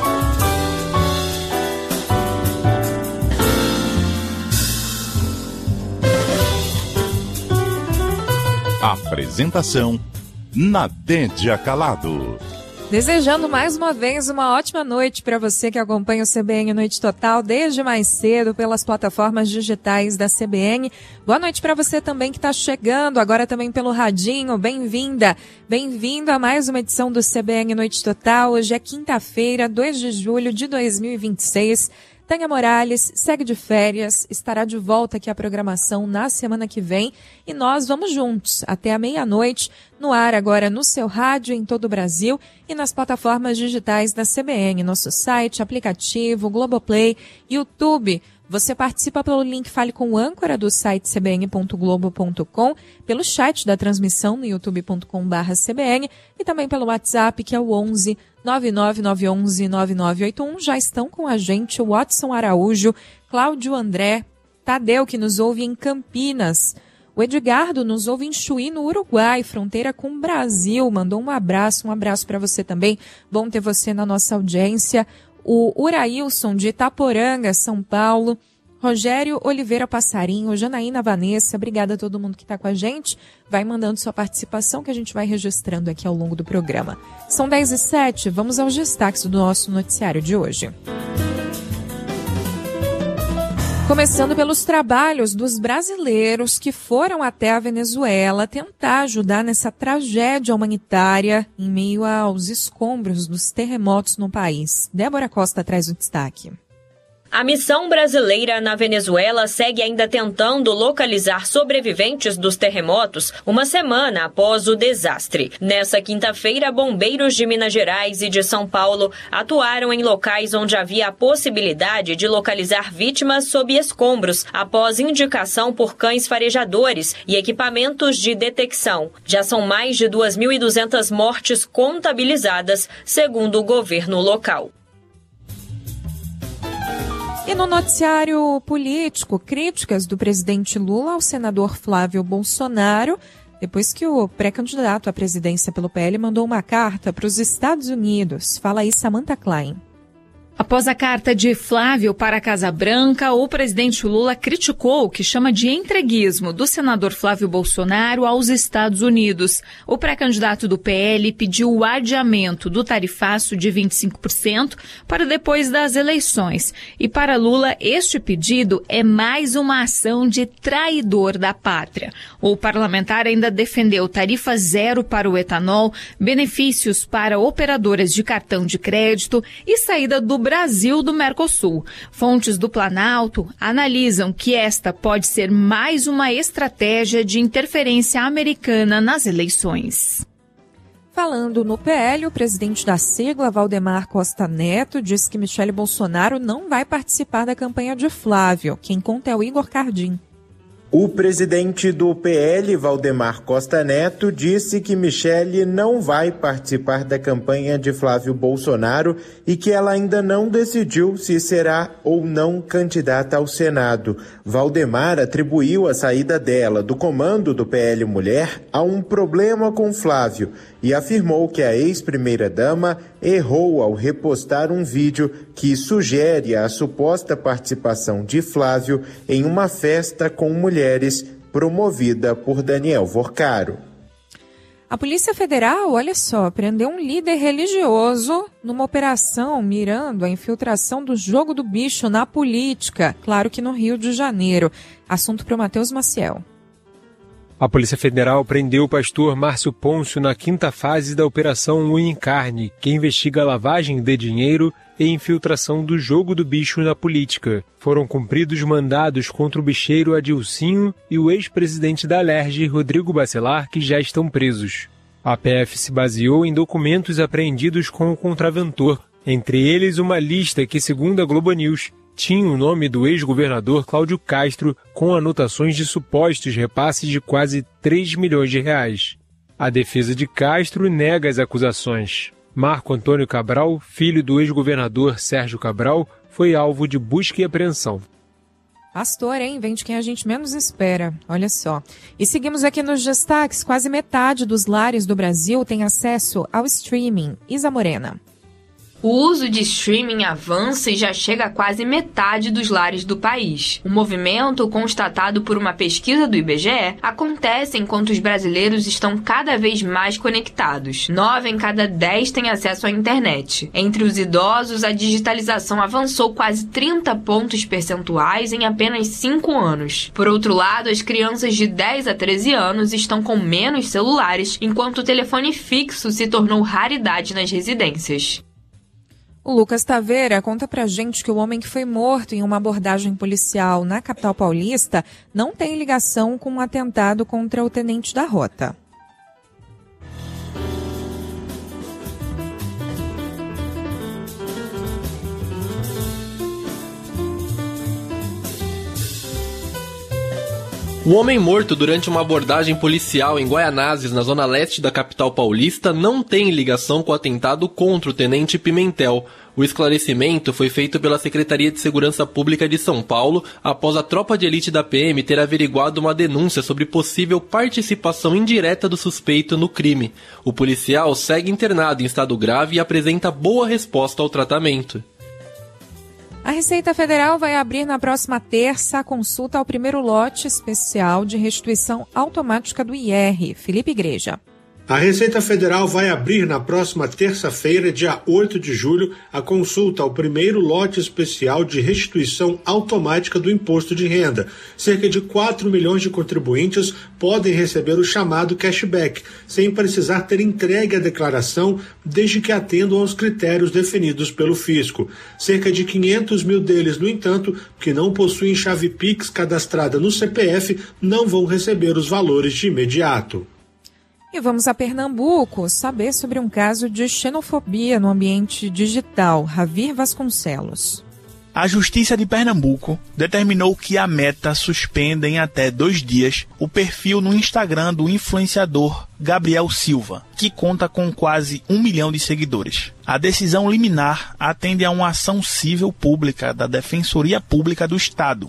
Apresentação: Nadédia Calado. Desejando mais uma vez uma ótima noite para você que acompanha o CBN Noite Total desde mais cedo pelas plataformas digitais da CBN. Boa noite para você também que está chegando agora também pelo radinho. Bem-vinda, bem-vindo a mais uma edição do CBN Noite Total. Hoje é quinta-feira, 2 de julho de 2026. Tânia Morales segue de férias, estará de volta aqui à programação na semana que vem e nós vamos juntos até a meia-noite, no ar agora no seu rádio em todo o Brasil e nas plataformas digitais da CBN, nosso site, aplicativo, Globoplay, YouTube. Você participa pelo link Fale com o Âncora do site cbn.globo.com, pelo chat da transmissão no youtube.com/cbn e também pelo WhatsApp, que é o 11 99911 9981. Já estão com a gente o Watson Araújo, Cláudio André, Tadeu, que nos ouve em Campinas. O Edgardo nos ouve em Chuí, no Uruguai, fronteira com o Brasil. Mandou um abraço para você também. Bom ter você na nossa audiência. O Urailson, de Itaporanga, São Paulo. Rogério Oliveira Passarinho, Janaína Vanessa, obrigada a todo mundo que está com a gente. Vai mandando sua participação que a gente vai registrando aqui ao longo do programa. São 10h07, vamos aos destaques do nosso noticiário de hoje. Começando pelos trabalhos dos brasileiros que foram até a Venezuela tentar ajudar nessa tragédia humanitária em meio aos escombros dos terremotos no país. Débora Costa traz o destaque. A missão brasileira na Venezuela segue ainda tentando localizar sobreviventes dos terremotos uma semana após o desastre. Nessa quinta-feira, bombeiros de Minas Gerais e de São Paulo atuaram em locais onde havia a possibilidade de localizar vítimas sob escombros, após indicação por cães farejadores e equipamentos de detecção. Já são mais de 2.200 mortes contabilizadas, segundo o governo local. E no noticiário político, críticas do presidente Lula ao senador Flávio Bolsonaro, depois que o pré-candidato à presidência pelo PL mandou uma carta para os Estados Unidos. Fala aí, Samantha Klein. Após a carta de Flávio para a Casa Branca, o presidente Lula criticou o que chama de entreguismo do senador Flávio Bolsonaro aos Estados Unidos. O pré-candidato do PL pediu o adiamento do tarifaço de 25% para depois das eleições. E para Lula, este pedido é mais uma ação de traidor da pátria. O parlamentar ainda defendeu tarifa zero para o etanol, benefícios para operadoras de cartão de crédito e saída do Brasil do Mercosul. Fontes do Planalto analisam que esta pode ser mais uma estratégia de interferência americana nas eleições. Falando no PL, o presidente da sigla, Valdemar Costa Neto, disse que Michele Bolsonaro não vai participar da campanha de Flávio. Quem conta é o Igor Cardim. O presidente do PL, Valdemar Costa Neto, disse que Michele não vai participar da campanha de Flávio Bolsonaro e que ela ainda não decidiu se será ou não candidata ao Senado. Valdemar atribuiu a saída dela do comando do PL Mulher a um problema com Flávio e afirmou que a ex-primeira-dama errou ao repostar um vídeo que sugere a suposta participação de Flávio em uma festa com mulheres promovida por Daniel Vorcaro. A Polícia Federal, olha só, prendeu um líder religioso numa operação mirando a infiltração do jogo do bicho na política, claro que no Rio de Janeiro. Assunto para o Matheus Maciel. A Polícia Federal prendeu o pastor Márcio Pôncio na 5ª fase da Operação Unha em Carne, que investiga a lavagem de dinheiro e infiltração do jogo do bicho na política. Foram cumpridos mandados contra o bicheiro Adilcinho e o ex-presidente da Alerj, Rodrigo Bacelar, que já estão presos. A PF se baseou em documentos apreendidos com o contraventor, entre eles uma lista que, segundo a Globo News, tinha o nome do ex-governador Cláudio Castro com anotações de supostos repasses de quase 3 milhões de reais. A defesa de Castro nega as acusações. Marco Antônio Cabral, filho do ex-governador Sérgio Cabral, foi alvo de busca e apreensão. Pastor, hein? Vem de quem a gente menos espera. Olha só. E seguimos aqui nos destaques. Quase metade dos lares do Brasil tem acesso ao streaming. Isa Morena. O uso de streaming avança e já chega a quase metade dos lares do país. O movimento, constatado por uma pesquisa do IBGE, acontece enquanto os brasileiros estão cada vez mais conectados. 9 em cada 10 têm acesso à internet. Entre os idosos, a digitalização avançou quase 30 pontos percentuais em apenas 5 anos. Por outro lado, as crianças de 10 a 13 anos estão com menos celulares, enquanto o telefone fixo se tornou raridade nas residências. O Lucas Taveira conta pra gente que o homem que foi morto em uma abordagem policial na capital paulista não tem ligação com um atentado contra o tenente da rota. O homem morto durante uma abordagem policial em Guaianazes, na zona leste da capital paulista, não tem ligação com o atentado contra o tenente Pimentel. O esclarecimento foi feito pela Secretaria de Segurança Pública de São Paulo após a tropa de elite da PM ter averiguado uma denúncia sobre possível participação indireta do suspeito no crime. O policial segue internado em estado grave e apresenta boa resposta ao tratamento. A Receita Federal vai abrir na próxima terça a consulta ao primeiro lote especial de restituição automática do IR. Felipe Igreja. A Receita Federal vai abrir na próxima terça-feira, dia 8 de julho, a consulta ao primeiro lote especial de restituição automática do imposto de renda. Cerca de 4 milhões de contribuintes podem receber o chamado cashback, sem precisar ter entregue a declaração, desde que atendam aos critérios definidos pelo fisco. Cerca de 500 mil deles, no entanto, que não possuem chave Pix cadastrada no CPF, não vão receber os valores de imediato. E vamos a Pernambuco saber sobre um caso de xenofobia no ambiente digital. Ravir Vasconcelos. A Justiça de Pernambuco determinou que a Meta suspenda em até 2 dias o perfil no Instagram do influenciador Gabriel Silva, que conta com quase 1 milhão de seguidores. A decisão liminar atende a uma ação civil pública da Defensoria Pública do Estado.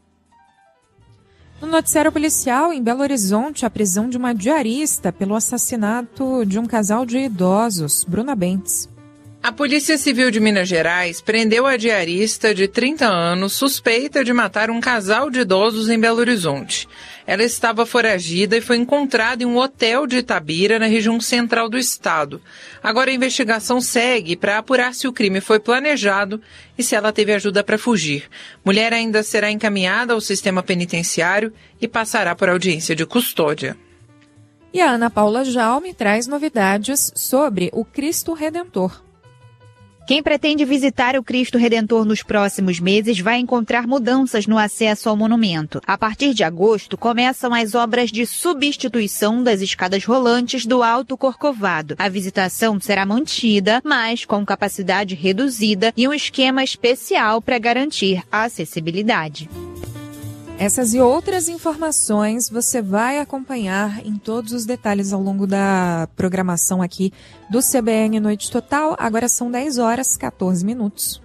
No noticiário policial, em Belo Horizonte, a prisão de uma diarista pelo assassinato de um casal de idosos. Bruna Bentes. A Polícia Civil de Minas Gerais prendeu a diarista de 30 anos suspeita de matar um casal de idosos em Belo Horizonte. Ela estava foragida e foi encontrada em um hotel de Itabira, na região central do estado. Agora a investigação segue para apurar se o crime foi planejado e se ela teve ajuda para fugir. Mulher ainda será encaminhada ao sistema penitenciário e passará por audiência de custódia. E a Ana Paula Jaume traz novidades sobre o Cristo Redentor. Quem pretende visitar o Cristo Redentor nos próximos meses vai encontrar mudanças no acesso ao monumento. A partir de agosto, começam as obras de substituição das escadas rolantes do Alto Corcovado. A visitação será mantida, mas com capacidade reduzida e um esquema especial para garantir a acessibilidade. Essas e outras informações você vai acompanhar em todos os detalhes ao longo da programação aqui do CBN Noite Total. Agora são 10h14.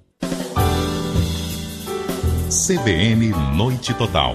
CBN Noite Total.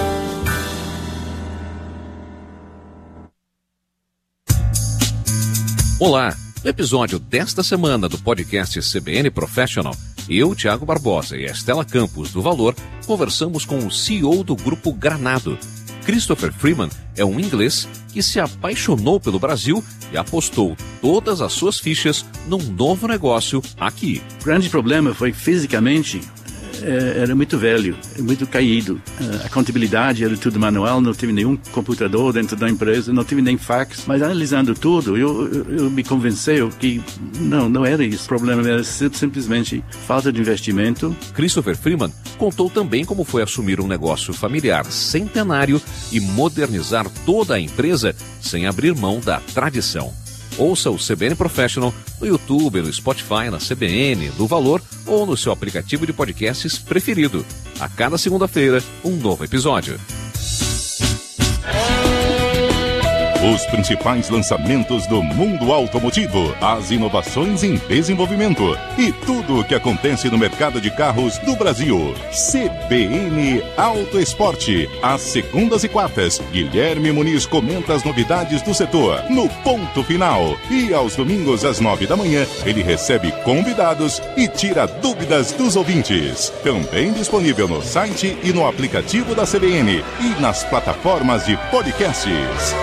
Olá! No episódio desta semana do podcast CBN Professional, eu, Thiago Barbosa e a Estela Campos, do Valor, conversamos com o CEO do Grupo Granado, Christopher Freeman é um inglês que se apaixonou pelo Brasil e apostou todas as suas fichas num novo negócio aqui. O grande problema foi fisicamente era muito velho, muito caído. A contabilidade era tudo manual, não tive nenhum computador dentro da empresa, não tive nem fax. Mas analisando tudo, eu me convenceu que não era isso. O problema era simplesmente falta de investimento. Christopher Freeman contou também como foi assumir um negócio familiar centenário e modernizar toda a empresa sem abrir mão da tradição. Ouça o CBN Professional no YouTube, no Spotify, na CBN, no Valor ou no seu aplicativo de podcasts preferido. A cada segunda-feira, um novo episódio. Os principais lançamentos do mundo automotivo, as inovações em desenvolvimento e tudo o que acontece no mercado de carros do Brasil. CBN Auto Esporte. Às segundas e quartas, Guilherme Muniz comenta as novidades do setor no Ponto Final. E aos domingos, às 9 da manhã, ele recebe convidados e tira dúvidas dos ouvintes. Também disponível no site e no aplicativo da CBN e nas plataformas de podcasts.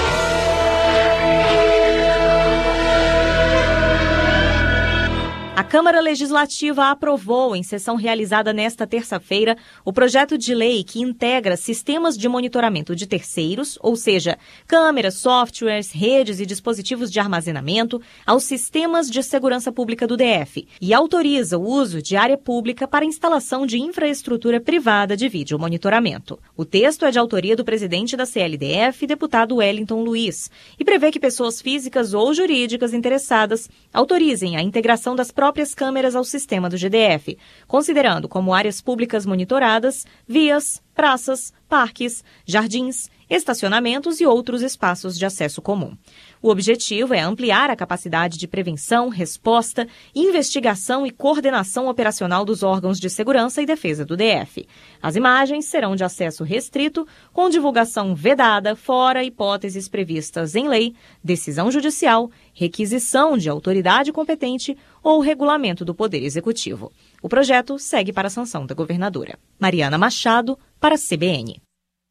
A Câmara Legislativa aprovou, em sessão realizada nesta terça-feira, o projeto de lei que integra sistemas de monitoramento de terceiros, ou seja, câmeras, softwares, redes e dispositivos de armazenamento, aos sistemas de segurança pública do DF e autoriza o uso de área pública para instalação de infraestrutura privada de videomonitoramento. O texto é de autoria do presidente da CLDF, deputado Wellington Luiz, e prevê que pessoas físicas ou jurídicas interessadas autorizem a integração das próprias câmeras ao sistema do GDF, considerando como áreas públicas monitoradas vias, praças, parques, jardins, estacionamentos e outros espaços de acesso comum. O objetivo é ampliar a capacidade de prevenção, resposta, investigação e coordenação operacional dos órgãos de segurança e defesa do DF. As imagens serão de acesso restrito, com divulgação vedada, fora hipóteses previstas em lei, decisão judicial, requisição de autoridade competente ou regulamento do Poder Executivo. O projeto segue para a sanção da governadora. Mariana Machado, para a CBN.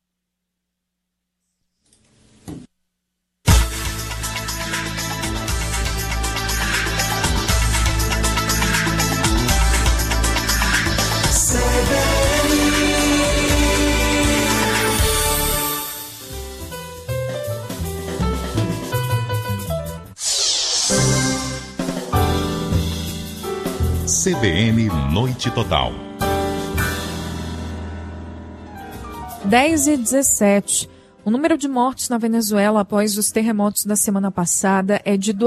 CBN Noite Total. 10h17. O número de mortes na Venezuela após os terremotos da semana passada é de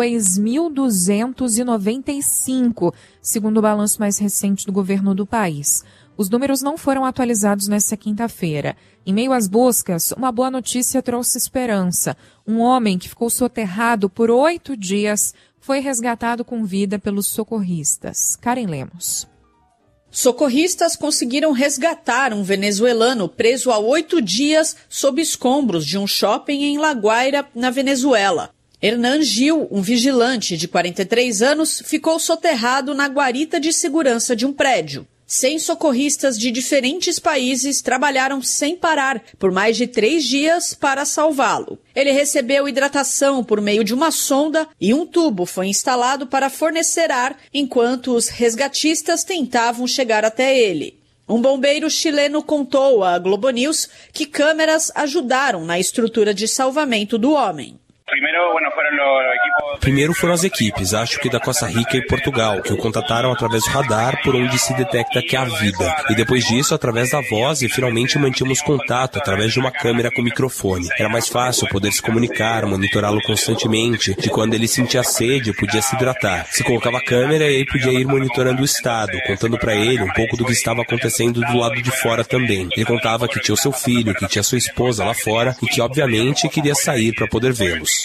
2.295, segundo o balanço mais recente do governo do país. Os números não foram atualizados nesta quinta-feira. Em meio às buscas, uma boa notícia trouxe esperança. Um homem que ficou soterrado por 8 dias foi resgatado com vida pelos socorristas. Karen Lemos. Socorristas conseguiram resgatar um venezuelano preso há 8 dias sob escombros de um shopping em La Guaira, na Venezuela. Hernan Gil, um vigilante de 43 anos, ficou soterrado na guarita de segurança de um prédio. 100 socorristas de diferentes países trabalharam sem parar por mais de 3 dias para salvá-lo. Ele recebeu hidratação por meio de uma sonda e um tubo foi instalado para fornecer ar enquanto os resgatistas tentavam chegar até ele. Um bombeiro chileno contou à Globo News que câmeras ajudaram na estrutura de salvamento do homem. Primeiro foram as equipes, acho que da Costa Rica e Portugal, que o contataram através do radar por onde se detecta que há vida. E depois disso, através da voz, e finalmente mantínhamos contato através de uma câmera com microfone. Era mais fácil poder se comunicar, monitorá-lo constantemente, de quando ele sentia sede, podia se hidratar. Se colocava a câmera e aí podia ir monitorando o estado, contando para ele um pouco do que estava acontecendo do lado de fora também. Ele contava que tinha o seu filho, que tinha sua esposa lá fora e que, obviamente, queria sair para poder vê-los.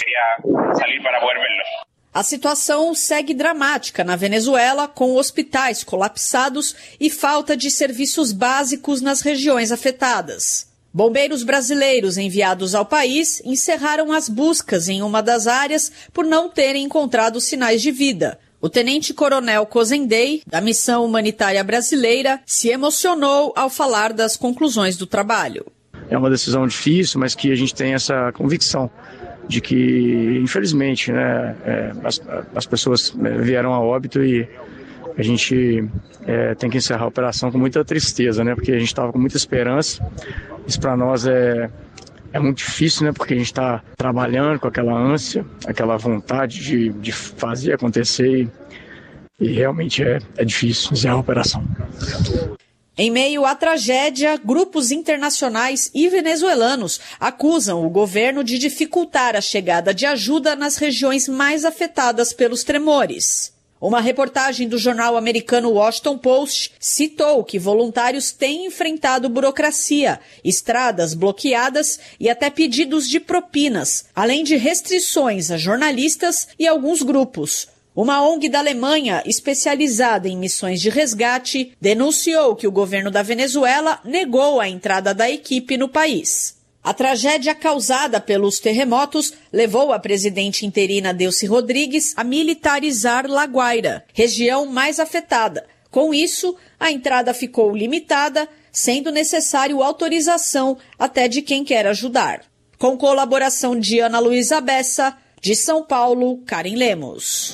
A situação segue dramática na Venezuela, com hospitais colapsados e falta de serviços básicos nas regiões afetadas. Bombeiros brasileiros enviados ao país encerraram as buscas em uma das áreas por não terem encontrado sinais de vida. O tenente-coronel Cozendei, da Missão Humanitária Brasileira, se emocionou ao falar das conclusões do trabalho. É uma decisão difícil, mas que a gente tem essa convicção de que, infelizmente, né, as pessoas vieram a óbito e a gente tem que encerrar a operação com muita tristeza, né, porque a gente estava com muita esperança. Isso para nós é muito difícil, né, porque a gente está trabalhando com aquela ânsia, aquela vontade de fazer acontecer e realmente é difícil encerrar a operação. Em meio à tragédia, grupos internacionais e venezuelanos acusam o governo de dificultar a chegada de ajuda nas regiões mais afetadas pelos tremores. Uma reportagem do jornal americano Washington Post citou que voluntários têm enfrentado burocracia, estradas bloqueadas e até pedidos de propinas, além de restrições a jornalistas e alguns grupos. Uma ONG da Alemanha, especializada em missões de resgate, denunciou que o governo da Venezuela negou a entrada da equipe no país. A tragédia causada pelos terremotos levou a presidente interina Delcy Rodrigues a militarizar La Guaira, região mais afetada. Com isso, a entrada ficou limitada, sendo necessário autorização até de quem quer ajudar. Com colaboração de Ana Luísa Bessa, de São Paulo, Karen Lemos.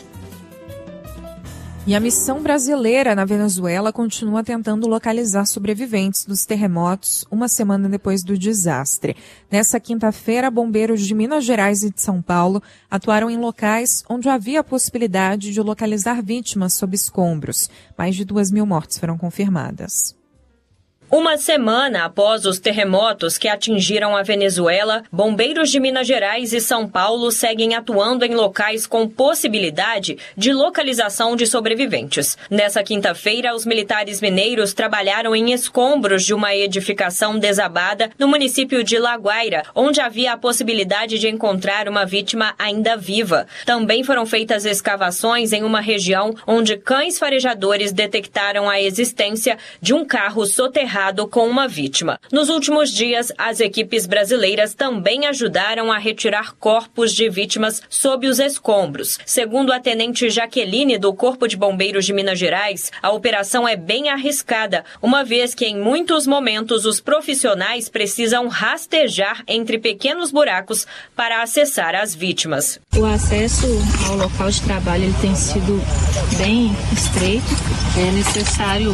E a missão brasileira na Venezuela continua tentando localizar sobreviventes dos terremotos uma semana depois do desastre. Nessa quinta-feira, bombeiros de Minas Gerais e de São Paulo atuaram em locais onde havia a possibilidade de localizar vítimas sob escombros. Mais de 2.000 mortes foram confirmadas. Uma semana após os terremotos que atingiram a Venezuela, bombeiros de Minas Gerais e São Paulo seguem atuando em locais com possibilidade de localização de sobreviventes. Nessa quinta-feira, os militares mineiros trabalharam em escombros de uma edificação desabada no município de La Guaira, onde havia a possibilidade de encontrar uma vítima ainda viva. Também foram feitas escavações em uma região onde cães farejadores detectaram a existência de um carro soterrado com uma vítima. Nos últimos dias, as equipes brasileiras também ajudaram a retirar corpos de vítimas sob os escombros. Segundo a tenente Jaqueline do Corpo de Bombeiros de Minas Gerais, a operação é bem arriscada, uma vez que em muitos momentos os profissionais precisam rastejar entre pequenos buracos para acessar as vítimas. O acesso ao local de trabalho ele tem sido bem estreito. É necessário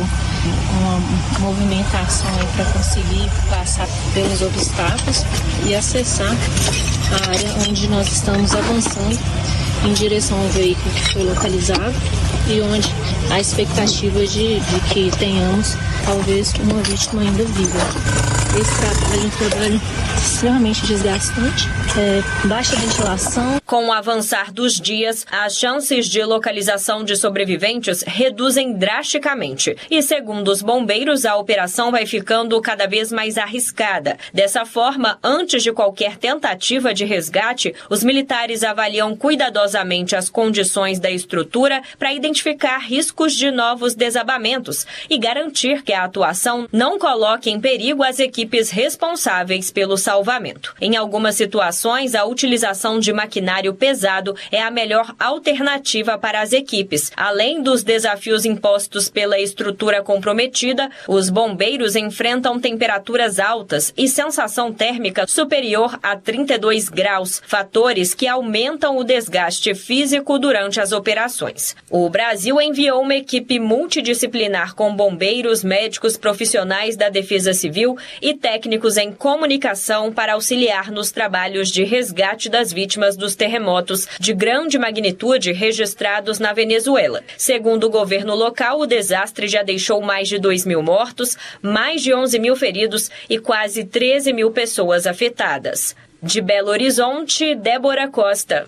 uma movimentação para conseguir passar pelos obstáculos e acessar a área onde nós estamos avançando em direção ao veículo que foi localizado e onde há expectativa de que tenhamos talvez uma vítima ainda viva. Esse trabalho é um trabalho extremamente desgastante, baixa ventilação. Com o avançar dos dias, as chances de localização de sobreviventes reduzem drasticamente. E segundo os bombeiros, a operação vai ficando cada vez mais arriscada. Dessa forma, antes de qualquer tentativa de resgate, os militares avaliam cuidadosamente as condições da estrutura para identificar riscos de novos desabamentos e garantir que a atuação não coloque em perigo as equipes responsáveis pelo salvamento. Em algumas situações, a utilização de maquinário pesado é a melhor alternativa para as equipes. Além dos desafios impostos pela estrutura comprometida, os bombeiros enfrentam temperaturas altas e sensação térmica superior a 32 graus, fatores que aumentam o desgaste físico durante as operações. O Brasil enviou uma equipe multidisciplinar com bombeiros, médicos profissionais da Defesa Civil e técnicos em comunicação para auxiliar nos trabalhos de resgate das vítimas dos terremotos de grande magnitude registrados na Venezuela. Segundo o governo local, o desastre já deixou mais de 2.000 mortos, mais de 11.000 feridos e quase 13.000 pessoas afetadas. De Belo Horizonte, Débora Costa.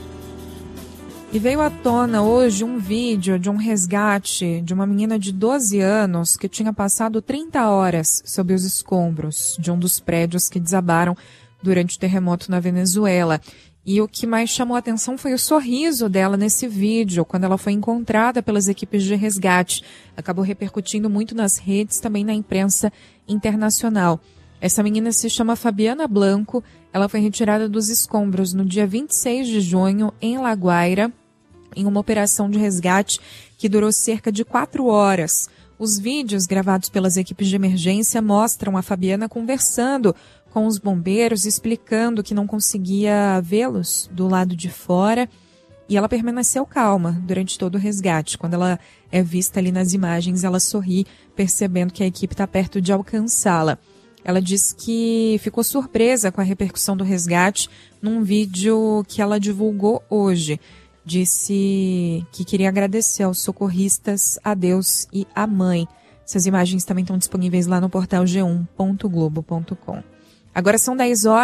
E veio à tona hoje um vídeo de um resgate de uma menina de 12 anos que tinha passado 30 horas sob os escombros de um dos prédios que desabaram durante o terremoto na Venezuela. E o que mais chamou a atenção foi o sorriso dela nesse vídeo, quando ela foi encontrada pelas equipes de resgate. Acabou repercutindo muito nas redes, também na imprensa internacional. Essa menina se chama Fabiana Blanco. Ela foi retirada dos escombros no dia 26 de junho, em La Guaira, em uma operação de resgate que durou cerca de 4 horas. Os vídeos gravados pelas equipes de emergência mostram a Fabiana conversando com os bombeiros, explicando que não conseguia vê-los do lado de fora. E ela permaneceu calma durante todo o resgate. Quando ela é vista ali nas imagens, ela sorri, percebendo que a equipe está perto de alcançá-la. Ela disse que ficou surpresa com a repercussão do resgate num vídeo que ela divulgou hoje. Disse que queria agradecer aos socorristas, a Deus e à mãe. Essas imagens também estão disponíveis lá no portal g1.globo.com. Agora são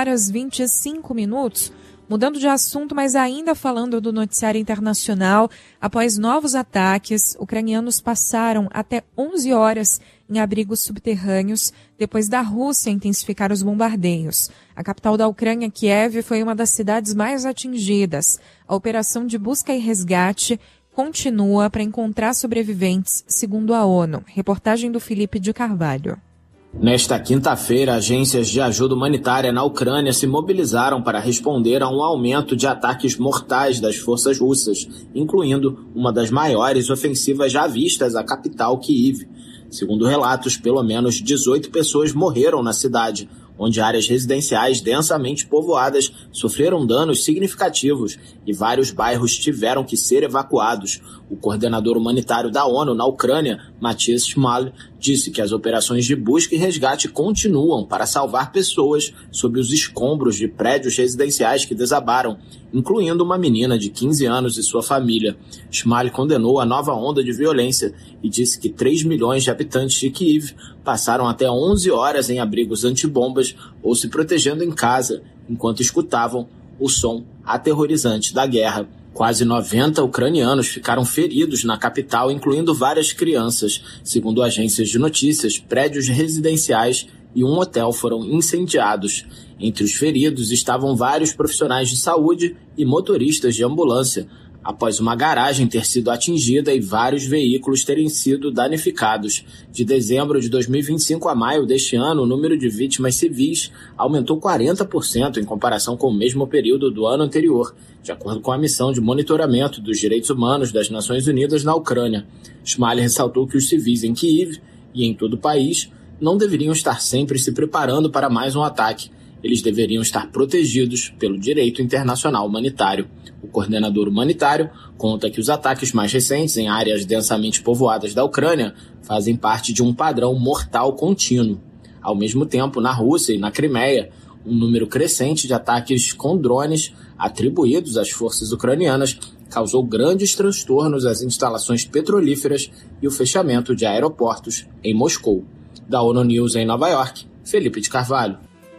10h25. Mudando de assunto, mas ainda falando do noticiário internacional, após novos ataques, ucranianos passaram até 11 horas em abrigos subterrâneos depois da Rússia intensificar os bombardeios. A capital da Ucrânia, Kiev, foi uma das cidades mais atingidas. A operação de busca e resgate continua para encontrar sobreviventes, segundo a ONU. Reportagem do Felipe de Carvalho. Nesta quinta-feira, agências de ajuda humanitária na Ucrânia se mobilizaram para responder a um aumento de ataques mortais das forças russas, incluindo uma das maiores ofensivas já vistas à capital Kyiv. Segundo relatos, pelo menos 18 pessoas morreram na cidade, onde áreas residenciais densamente povoadas sofreram danos significativos e vários bairros tiveram que ser evacuados. O coordenador humanitário da ONU na Ucrânia, Matthias Schmal, disse que as operações de busca e resgate continuam para salvar pessoas sob os escombros de prédios residenciais que desabaram, incluindo uma menina de 15 anos e sua família. Schmal condenou a nova onda de violência e disse que 3 milhões de habitantes de Kyiv passaram até 11 horas em abrigos antibombas ou se protegendo em casa, enquanto escutavam o som aterrorizante da guerra. Quase 90 ucranianos ficaram feridos na capital, incluindo várias crianças. Segundo agências de notícias, prédios residenciais e um hotel foram incendiados. Entre os feridos estavam vários profissionais de saúde e motoristas de ambulância, após uma garagem ter sido atingida e vários veículos terem sido danificados. De dezembro de 2025 a maio deste ano, o número de vítimas civis aumentou 40% em comparação com o mesmo período do ano anterior, de acordo com a missão de monitoramento dos direitos humanos das Nações Unidas na Ucrânia. Schmal ressaltou que os civis em Kyiv e em todo o país não deveriam estar sempre se preparando para mais um ataque. Eles deveriam estar protegidos pelo direito internacional humanitário. O coordenador humanitário conta que os ataques mais recentes em áreas densamente povoadas da Ucrânia fazem parte de um padrão mortal contínuo. Ao mesmo tempo, na Rússia e na Crimeia, um número crescente de ataques com drones atribuídos às forças ucranianas causou grandes transtornos às instalações petrolíferas e o fechamento de aeroportos em Moscou. Da ONU News em Nova York, Felipe de Carvalho.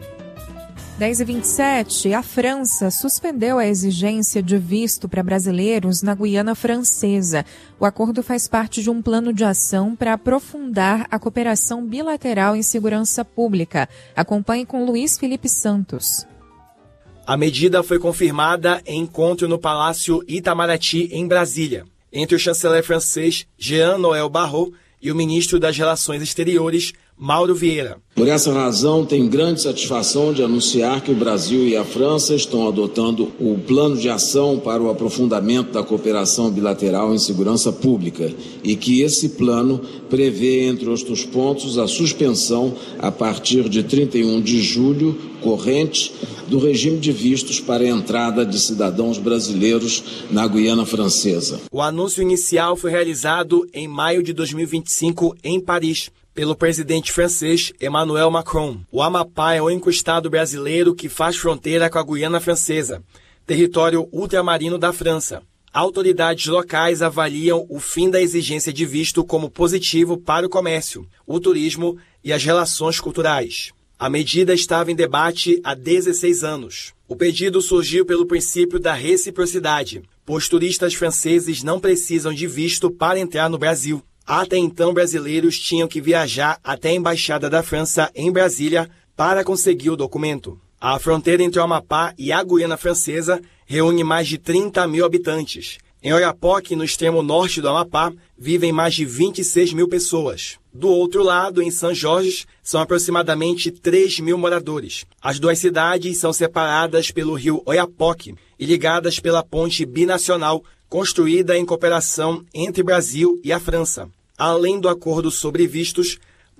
10h27, a França suspendeu a exigência de visto para brasileiros na Guiana Francesa. O acordo faz parte de um plano de ação para aprofundar a cooperação bilateral em segurança pública. Acompanhe com Luiz Felipe Santos. A medida foi confirmada em encontro no Palácio Itamaraty, em Brasília, entre o chanceler francês Jean-Noël Barrot e o ministro das Relações Exteriores, Mauro Vieira. Por essa razão, tenho grande satisfação de anunciar que o Brasil e a França estão adotando o plano de ação para o aprofundamento da cooperação bilateral em segurança pública e que esse plano prevê, entre outros pontos, a suspensão, a partir de 31 de julho corrente, do regime de vistos para a entrada de cidadãos brasileiros na Guiana Francesa. O anúncio inicial foi realizado em maio de 2025 em Paris, pelo presidente francês Emmanuel Macron. O Amapá é o único estado brasileiro que faz fronteira com a Guiana Francesa, território ultramarino da França. Autoridades locais avaliam o fim da exigência de visto como positivo para o comércio, o turismo e as relações culturais. A medida estava em debate há 16 anos. O pedido surgiu pelo princípio da reciprocidade, pois turistas franceses não precisam de visto para entrar no Brasil. Até então, brasileiros tinham que viajar até a Embaixada da França em Brasília para conseguir o documento. A fronteira entre o Amapá e a Guiana Francesa reúne mais de 30 mil habitantes. Em Oiapoque, no extremo norte do Amapá, vivem mais de 26 mil pessoas. Do outro lado, em São Jorge, são aproximadamente 3 mil moradores. As duas cidades são separadas pelo rio Oiapoque e ligadas pela ponte binacional, construída em cooperação entre Brasil e a França. Além do acordo sobre vistos,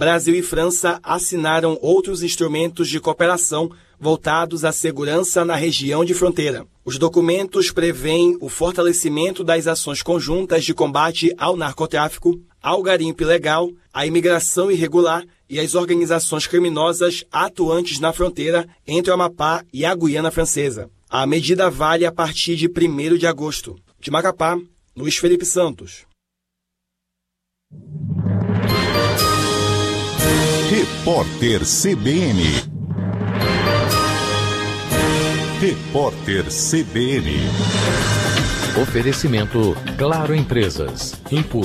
Brasil e França assinaram outros instrumentos de cooperação voltados à segurança na região de fronteira. Os documentos prevêem o fortalecimento das ações conjuntas de combate ao narcotráfico, ao garimpo ilegal, à imigração irregular e às organizações criminosas atuantes na fronteira entre o Amapá e a Guiana Francesa. A medida vale a partir de 1º de agosto. De Macapá, Luiz Felipe Santos. Repórter CBN. Repórter CBN. Oferecimento Claro Empresas.